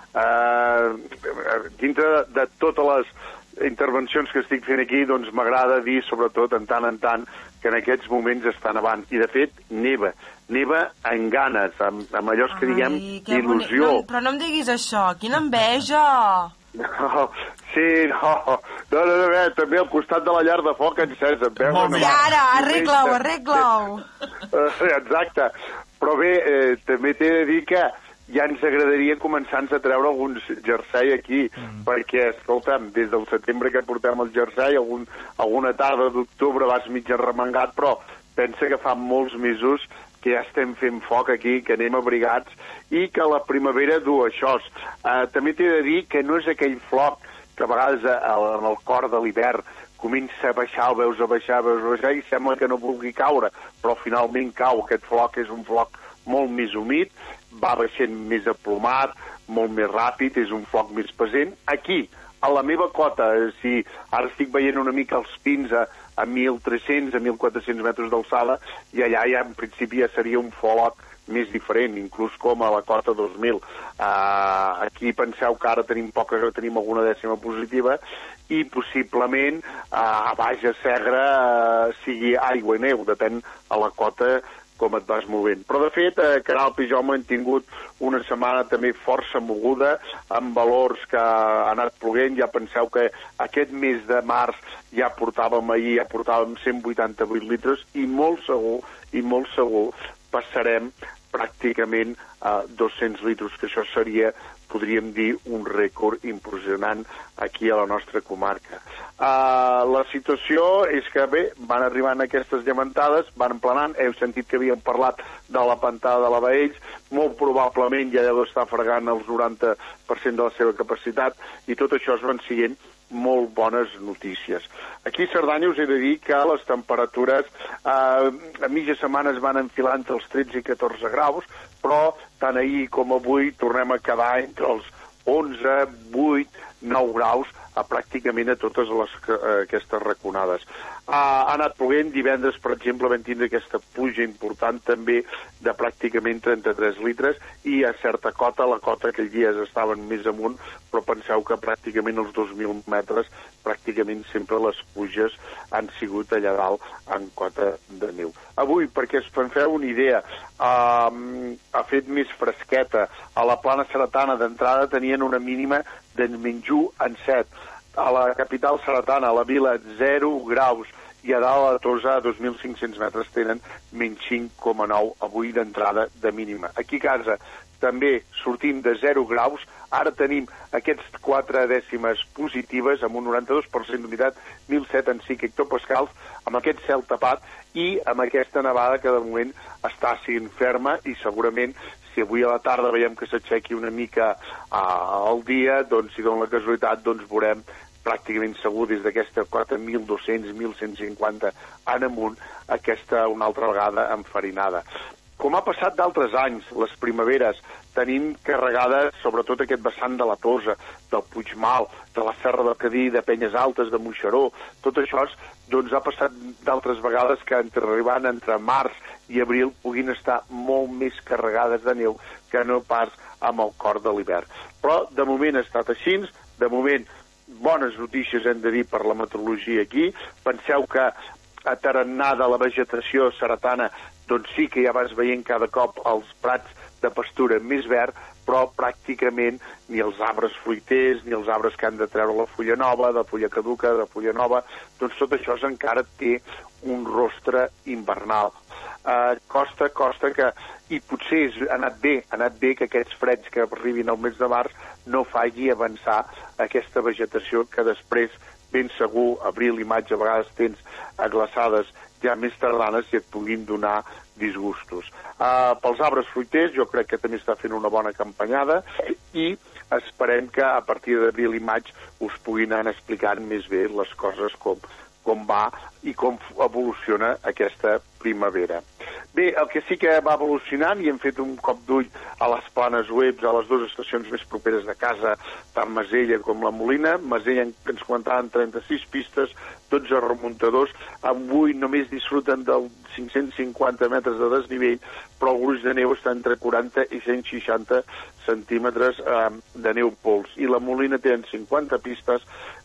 dintre de totes les intervencions que estic fent aquí, doncs m'agrada dir, sobretot, en tant, que en aquests moments està nevant. I, de fet, neva en ganes, amb allò que diguem d'il·lusió. No, però no em diguis això, quina enveja! No, sí, no, No, també al costat de la llar de foc encesa. I ara, arregla-ho. Exacte. Però bé, també t'he de dir que ja ens agradaria començar a treure alguns jersei aquí, perquè, escolta'm, des del setembre que portem el jersei, alguna tarda d'octubre vas mig arremangat, però pensa que fa molts mesos que ja estem fent foc aquí, que anem abrigats, i que la primavera du això. També t'he de dir que no és aquell floc que a vegades en el cor de l'hivern comença a baixar, el veus a baixar, i sembla que no vulgui caure, però finalment cau. Aquest floc és un floc molt més humit, va baixant més aplomat, molt més ràpid, és un floc més pesant. Aquí, a la meva cota, ara estic veient una mica els pins a 1.300, a 1.400 metres d'alçada, i allà ja en principi ja seria un floc més diferent, inclús com a la cota 2000. Aquí penseu que ara tenim alguna dècima positiva i possiblement a baix a Segre sigui aigua i neu, depèn a la cota com et vas movent. Però, de fet, a Canal Pijoma hem tingut una setmana també força moguda, amb valors que ha anat ploguent. Ja penseu que aquest mes de març ja portàvem 188 litres i molt segur passarem pràcticament a 200 litres, que això seria, podríem dir, un rècord impressionant aquí a la nostra comarca. La situació és que, bé, van arribant aquestes llevantades, van emplenant, heu sentit que havíem parlat de la pantada de la Baells, molt probablement ja deu estar fregant el 90% de la seva capacitat, i tot això es van siguent molt bones notícies. Aquí a Cerdanya us he de dir que les temperatures a mitja setmana es van enfilar entre els 13 i 14 graus, però tant ahir com avui tornem a quedar entre els 11, 8, 9 graus pràcticament a totes aquestes raconades. Ha anat ploguent. Divendres, per exemple, vam tindre aquesta pluja important també de pràcticament 33 litres i a certa cota, la cota aquell dia estaven més amunt, però penseu que pràcticament els 2.000 metres, pràcticament sempre les pluges han sigut allà dalt en cota de neu. Avui, perquè es feu una idea, ha fet més fresqueta. A la plana seretana d'entrada tenien una mínima de -1 en 7. A la capital seretana, a la vila, 0 graus, i a dalt a la Tosa, a 2.500 metres, tenen -5,9 avui d'entrada de mínima. Aquí a casa també sortim de 0 graus, ara tenim aquests 4 dècimes positives amb un 92% d'humitat, 1.007 hectopascals, amb aquest cel tapat i amb aquesta nevada que de moment està sent ferma, i segurament si avui a la tarda veiem que s'aixequi una mica al dia, doncs si dona la casualitat, doncs veurem pràcticament segur des d'aquesta cota 1.200, 1.150 en amunt, aquesta una altra vegada enfarinada. Com ha passat d'altres anys, les primaveres, tenim carregades sobretot aquest vessant de la Tosa, del Puigmal, de la Serra del Cadí, de Penyes Altes, de Moixeró. Tot això doncs, ha passat d'altres vegades que arribant entre març i abril puguin estar molt més carregades de neu que no pas amb el cor de l'hivern. Però de moment ha estat així, de moment bones notícies hem de dir per la meteorologia aquí. Penseu que a tarannà de la vegetació seretana doncs sí que ja vas veient cada cop els prats de pastura més verd, però pràcticament ni els arbres fruiters, ni els arbres que han de treure la fulla nova, de fulla caduca, de fulla nova, doncs tot això encara té un rostre invernal. Costa que, i potser ha anat bé que aquests freds que arribin al mes de març no faci avançar aquesta vegetació que després, ben segur, abril i maig a vegades tens glaçades ja més tardanes i et puguin donar disgustos. Pels arbres fruiters jo crec que també està fent una bona campanyada i esperem que a partir d'abril i maig us puguin anar explicant més bé les coses com va i com evoluciona aquesta primavera. Bé, el que sí que va evolucionant, i hem fet un cop d'ull a les planes webs, a les dues estacions més properes de casa, tant Masella com la Molina. Masella ens comentaven 36 pistes, 12 remuntadors. Avui només disfruten dels 550 metres de desnivell, però el gruix de neu està entre 40 i 160 centímetres de neu pols. I la Molina tenen 50 pistes,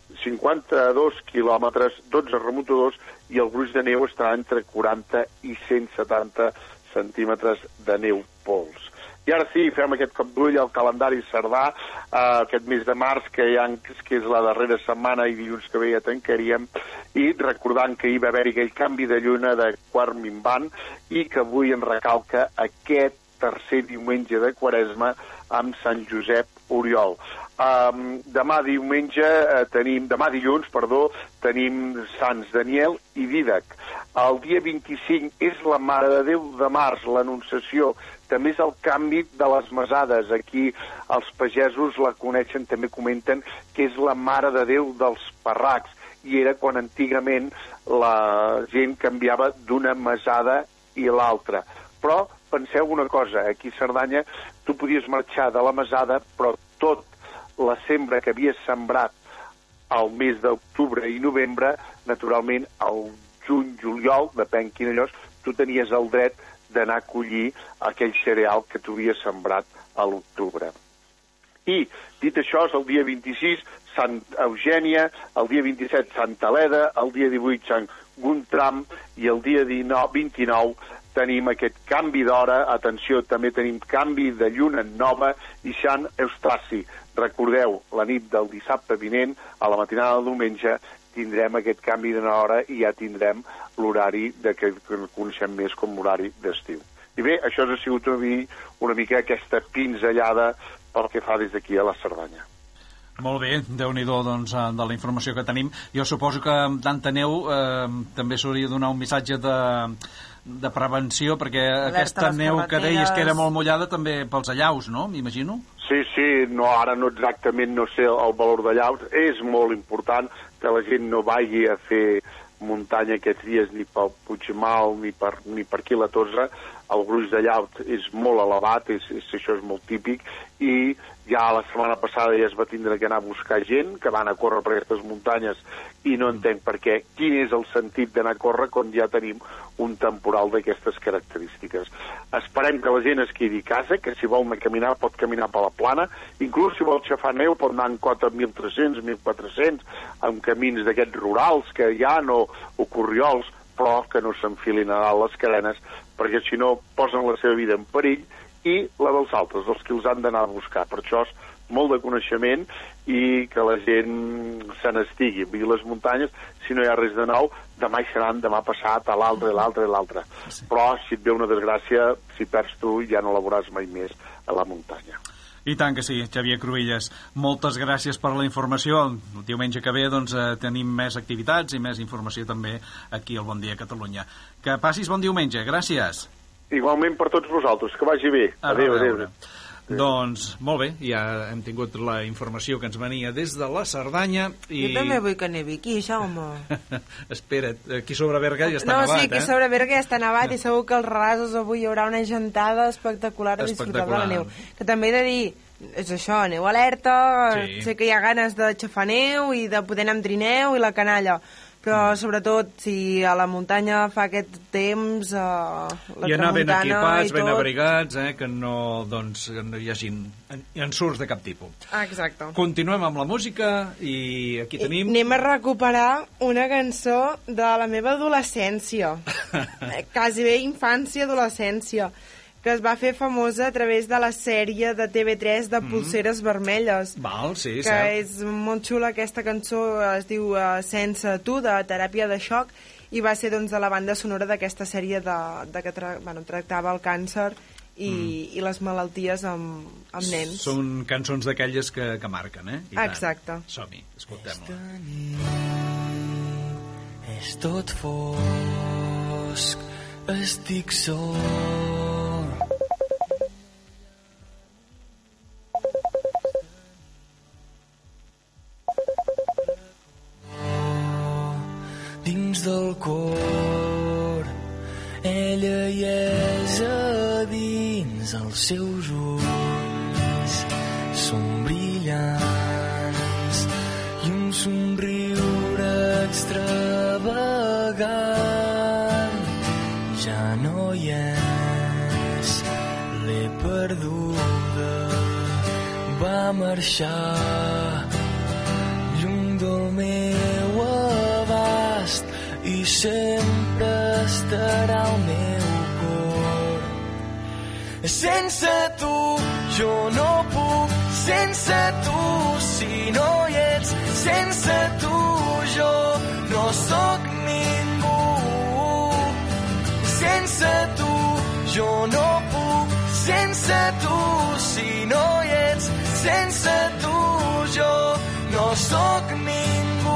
52 quilòmetres, 12 remuntadors, i el gruix de neu està entre 40 i 170 centímetres de neu pols. I ara sí, fem aquest cop d'ull al calendari cerdà, aquest mes de març, que és la darrera setmana i dilluns que ve ja tancaríem, i recordant que hi va haver aquell canvi de lluna de quart minvant i que avui ens recalca aquest tercer diumenge de Quaresma amb Sant Josep Oriol. Demà dilluns, tenim Sants Daniel i Dídac. El dia 25 és la Mare de Déu de març, l'Anunciació. També és el canvi de les mesades. Aquí els pagesos la coneixen, també comenten que és la Mare de Déu dels parracs. I era quan antigament la gent canviava d'una mesada i l'altra. Però penseu una cosa, aquí a Cerdanya tu podies marxar de la mesada, però tot la sembra que havies sembrat al mes d'octubre i novembre, naturalment al juny, juliol, depèn quin allò, tu tenies el dret d'anar a collir aquell cereal que tu havies sembrat a l'octubre. I, dit això, és el dia 26, Sant Eugènia, el dia 27, Santa Leda, el dia 18, Sant Guntram, i el dia 29 tenim aquest canvi d'hora, atenció, també tenim canvi de lluna nova i Sant Eustaci. Recordeu, la nit del dissabte vinent, a la matinada del diumenge, tindrem aquest canvi d'hora i ja tindrem l'horari que coneixem més com l'horari d'estiu. I bé, això ha sigut una mica aquesta pinzellada pel que fa des d'aquí a la Cerdanya. Molt bé, Déu-n'hi-do, doncs, de la informació que tenim. Jo suposo que amb tanta neu també s'hauria de donar un missatge de prevenció, perquè aquesta neu que deies que era molt mullada també pels allaus, no? M'imagino? Sí, no, ara no exactament no sé el valor d'allaus. És molt important que la gent no vagi a fer muntanya aquests dies ni pel Puigmal ni per aquí la Torre. El gruix d'allaut és molt elevat, això és molt típic, i ja la setmana passada ja es va tindre que anar a buscar gent que van a córrer per aquestes muntanyes i no entenc per què. Quin és el sentit d'anar a córrer quan ja tenim un temporal d'aquestes característiques? Esperem que la gent es quedi a casa, que si vol anar a caminar pot caminar per la plana, inclús si vol xafar neu pot anar en cota 1.300, 1.400, amb camins d'aquests rurals que hi ha, o corriols, però que no s'enfilin a dalt les cadenes, perquè si no posen la seva vida en perill i la dels altres, els que els han d'anar a buscar. Per això és molt de coneixement i que la gent se n'estigui. Vull dir, les muntanyes, si no hi ha res de nou, demà hi seran, demà passat, a l'altre, i l'altre, i l'altre. Sí. Però si et ve una desgràcia, si perds tu, ja no la veuràs mai més a la muntanya. I tant que sí, Xavier Cruïlles. Moltes gràcies per la informació. El diumenge que ve doncs, tenim més activitats i més informació també aquí al Bon Dia Catalunya. Que passis bon diumenge. Gràcies. Igualment per tots vosaltres. Que vagi bé. Adéu. Doncs, molt bé, ja hem tingut la informació que ens venia des de la Cerdanya i... Jo també vull que nevi aquí, Jaume. Espera't, aquí sobre Berga ja està nevat, sí, aquí sobre Berga ja està nevat i segur que als rasos avui hi haurà una gentada espectacular a disfrutar de la neu. Que també he de dir, és això, neu alerta, sé que hi ha ganes de xafar neu i de poder anar amb trineu i la canalla, però sobretot si a la muntanya fa aquest temps i anar ben equipats, ben abrigats, que no hi hagi ensurts de cap tipus. Exacte. Continuem amb la música i aquí tenim... Anem a recuperar una cançó de la meva adolescència, quasi bé infància, adolescència, que es va fer famosa a través de la sèrie de TV3 de Polseres Vermelles. Val, sí, que és molt xula aquesta cançó, es diu Sense tu, de Teràpia de Xoc, i va ser doncs, de la banda sonora d'aquesta sèrie que tractava el càncer i les malalties amb nens. Són cançons d'aquelles que marquen, I exacte. Tant. Som-hi, escoltem-la. És tot fosc, estic sol. Dins del cor, ella hi és a dins, els seus ulls són brillants i un somriure extravagant ja no hi és, l'he perduda, va marxar lluny del meu abast i sempre estarà al meu cor. Sense tu jo no puc, sense tu si no hi ets, sense tu jo no sóc ningú. Sense tu jo no puc, sense tu si no hi ets, sense tu jo no sóc ningú.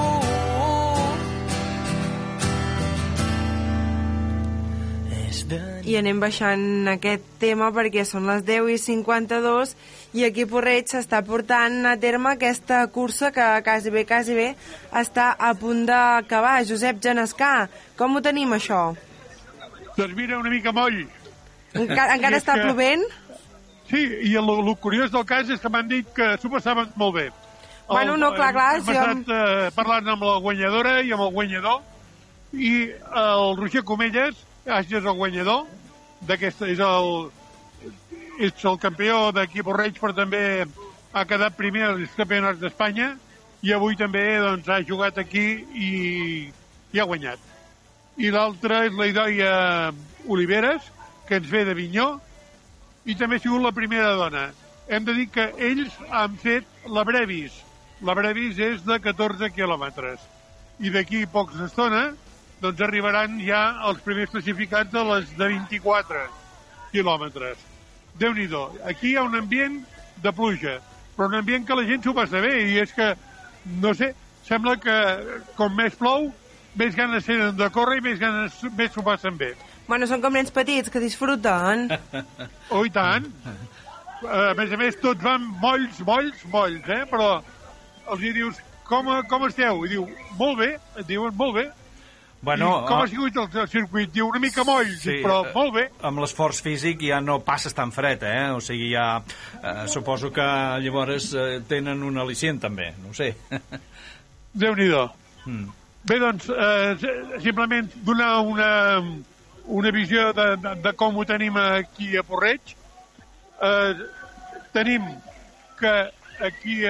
I anem baixant aquest tema perquè són les 10:52 i aquí a Porreig s'està portant a terme aquesta cursa que quasi bé està a punt d'acabar. Josep Genescà, com ho tenim això? Doncs mira, una mica moll. Encara està plovent? Sí, i el curiós del cas és que m'han dit que s'ho passaven molt bé. Bueno, no, clar. Hem estat parlant amb la guanyadora i amb el guanyador, i el Roger Comelles és el guanyador d'aquesta, és el campió d'aquí a Porreig, però també ha quedat primer als campionats d'Espanya, i avui també doncs, ha jugat aquí i ha guanyat. I l'altra és la Idoia Oliveres, que ens ve de Vinyó, i també ha sigut la primera dona. Hem de dir que ells han fet la Brevis. La Brevis és de 14 quilòmetres. I d'aquí poca estona doncs arribaran ja els primers classificats de les de 24 quilòmetres. Déu-n'hi-do. Aquí hi ha un ambient de pluja, però un ambient que la gent s'ho passa bé, i és que, no sé, sembla que com més plou, més ganes tenen de córrer i més s'ho passen bé. Bueno, són com nens petits que disfruten. Oh, i tant. A més, tots van molls, però els hi dius, com esteu? I diu, molt bé, et diuen, molt bé. Bueno, com ha sigut el circuit? Diu, una mica moll, sí, però molt bé. Amb l'esforç físic ja no passes tan fred, O sigui, ja suposo que llavors tenen un al·licient també, no ho sé. Déu-n'hi-do. Bé, doncs, simplement donar una visió de com ho tenim aquí a Porreig. Tenim que aquí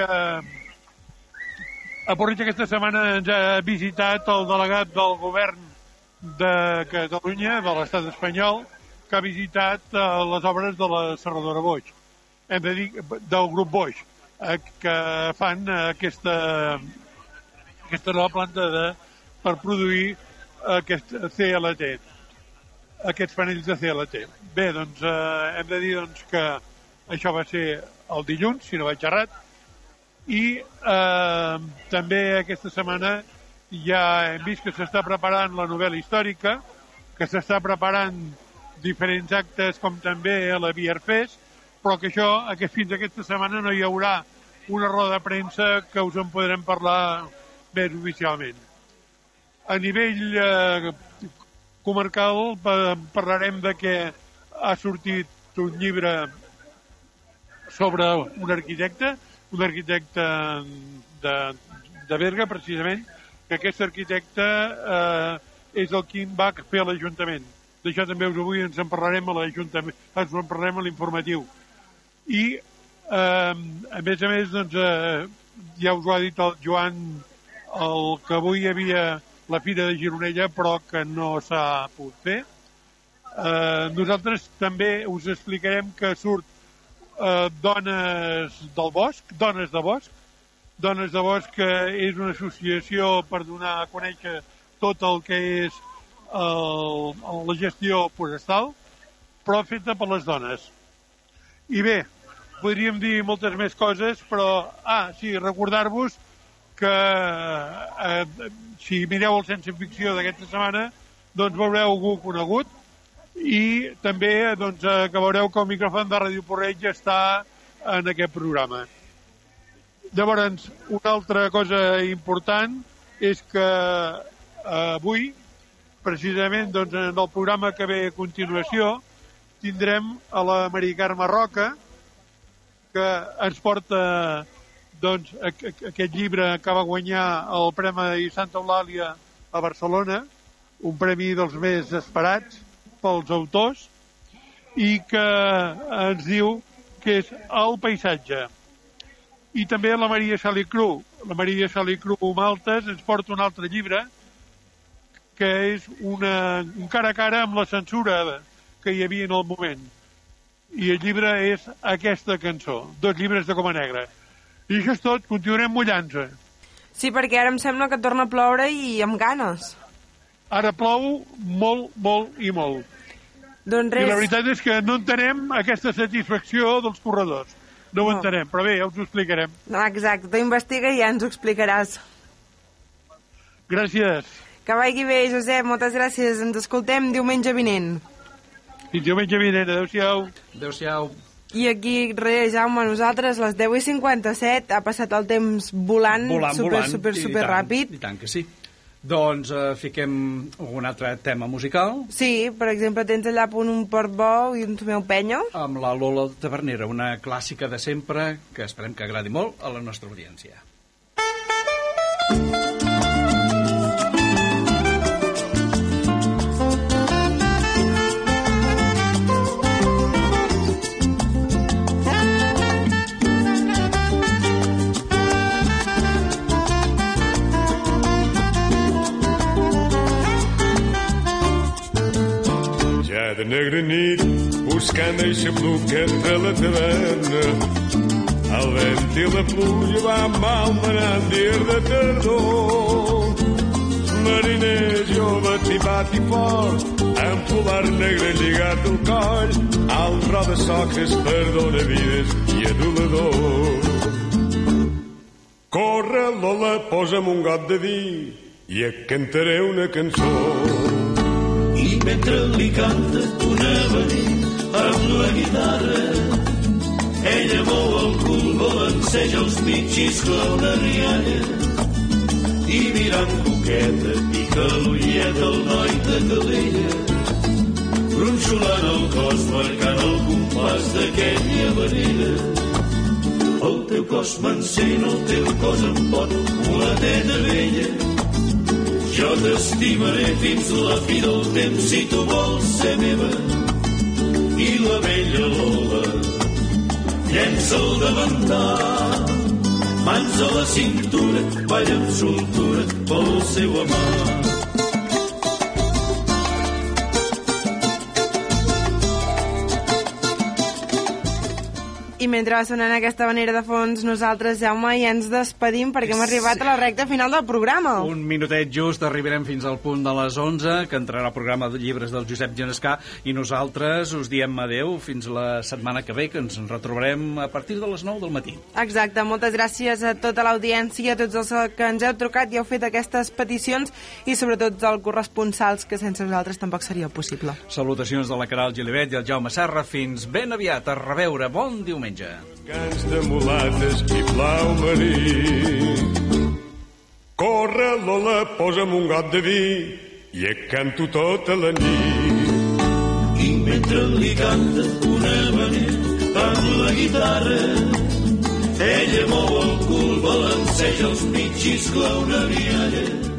a Porreig aquesta setmana ens ha visitat el delegat del govern de Catalunya, de l'estat espanyol, que ha visitat les obres de la serradora Boix. Hem de dir, del grup Boix, que fan aquesta nova planta per produir aquest CLT, aquests panells de CLT. Bé, doncs hem de dir que això va ser el dilluns, si no vaig errat, i també aquesta setmana ja hem vist que s'està preparant la novel·la històrica, que s'està preparant diferents actes com també a la Bierfest, però que fins aquesta setmana no hi haurà una roda de premsa que us en podrem parlar més oficialment. A nivell comarcal parlarem de que ha sortit un llibre sobre un arquitecte de Berga, precisament, que aquest arquitecte és el qui va fer a l'Ajuntament. D'això també avui ens en parlarem a l'Ajuntament, ens en parlarem a l'informatiu. I, a més, doncs, ja us ho ha dit el Joan, que avui hi havia la Fira de Gironella, però que no s'ha pogut fer. Nosaltres també us explicarem que surt Dones del Bosc, Dones de Bosc, que és una associació per donar a conèixer tot el que és la gestió forestal, però feta per les dones. I bé, podríem dir moltes més coses, però, sí, recordar-vos que si mireu el Sense Ficció d'aquesta setmana, doncs veureu algú conegut, i també que veureu que el micròfon de Ràdio Porreig està en aquest programa. Llavors, una altra cosa important és que avui, precisament en el programa que ve a continuació, tindrem a la Mari Carme Roca, que ens porta aquest llibre que va guanyar el Premi Santa Eulàlia a Barcelona, un premi dels més esperats pels autors, i que ens diu que és El paisatge. I també la Maria Salicru. La Maria Salicru Maltes ens porta un altre llibre que és un cara a cara amb la censura que hi havia en el moment. i el llibre és aquesta cançó, 2 llibres de Coma Negra. I això és tot, continuarem mullant-se. Sí, perquè ara em sembla que torna a ploure i amb ganes. Ara plou molt, molt i molt. Doncs res. I la veritat és que no entenem aquesta satisfacció dels corredors. No ho entenem, però bé, ja us ho explicarem. Exacte, tu investiga i ja ens ho explicaràs. Gràcies. Que vagi bé, Josep, moltes gràcies. Ens escoltem diumenge vinent. Fins diumenge vinent, adéu-siau. Adéu-siau. I aquí, res, Jaume, nosaltres, les 10:57, ha passat el temps volant, super ràpid. I tant que sí. Doncs fiquem un altre tema musical. Sí, per exemple, tens allà un Port Bo i un Tomeu Penyo. Amb la Lola Tavernera, una clàssica de sempre que esperem que agradi molt a la nostra audiència. De negra nit, buscant aixapluc entre la taverna. El vent i la pluja van malmenant dies de tardor. Mariner jove, tipat i fort, amb polar negre lligat al coll, al roda soques perdona vides i adulador. Corre, Lola, posa'm un got de vi i et cantaré una cançó. I mentre li canta una avenida amb la guitarra, ella mou el cul, balanceja els mig i esclar una rialla, i mirant coqueta pica l'ullet el noi de Calella, gronxolant el cos marcant el compàs d'aquella avenida. El teu cos m'encén, el teu cos em pot, mulateta vella. Jo t'estimaré fins la fi del temps si tu vols ser meva. I la vella Lola llença el davantar, mans a la cintura, balla amb soltura pel seu amar. I mentre va sonant aquesta manera de fons, nosaltres, Jaume, ja ens despedim perquè hem arribat a la recta final del programa. Un minutet just, arribarem fins al punt de les 11, que entrarà el programa de llibres del Josep Genescà, i nosaltres us diem adeu fins la setmana que ve, que ens retrobarem a partir de les 9 del matí. Exacte, moltes gràcies a tota l'audiència, a tots els que ens heu trucat i heu fet aquestes peticions, i sobretot als corresponsals, que sense vosaltres tampoc seria possible. Salutacions de la Caral Gilibet i el Jaume Serra. Fins ben aviat, a reveure. Bon diumenge. Cants de mulates i blau marí. Corre, Lola, posa'm un got de vi i et canto tota la nit. I mentre li canta una manera amb la guitarra, ella mou el cul, balanceja els mig i esclar una rialla.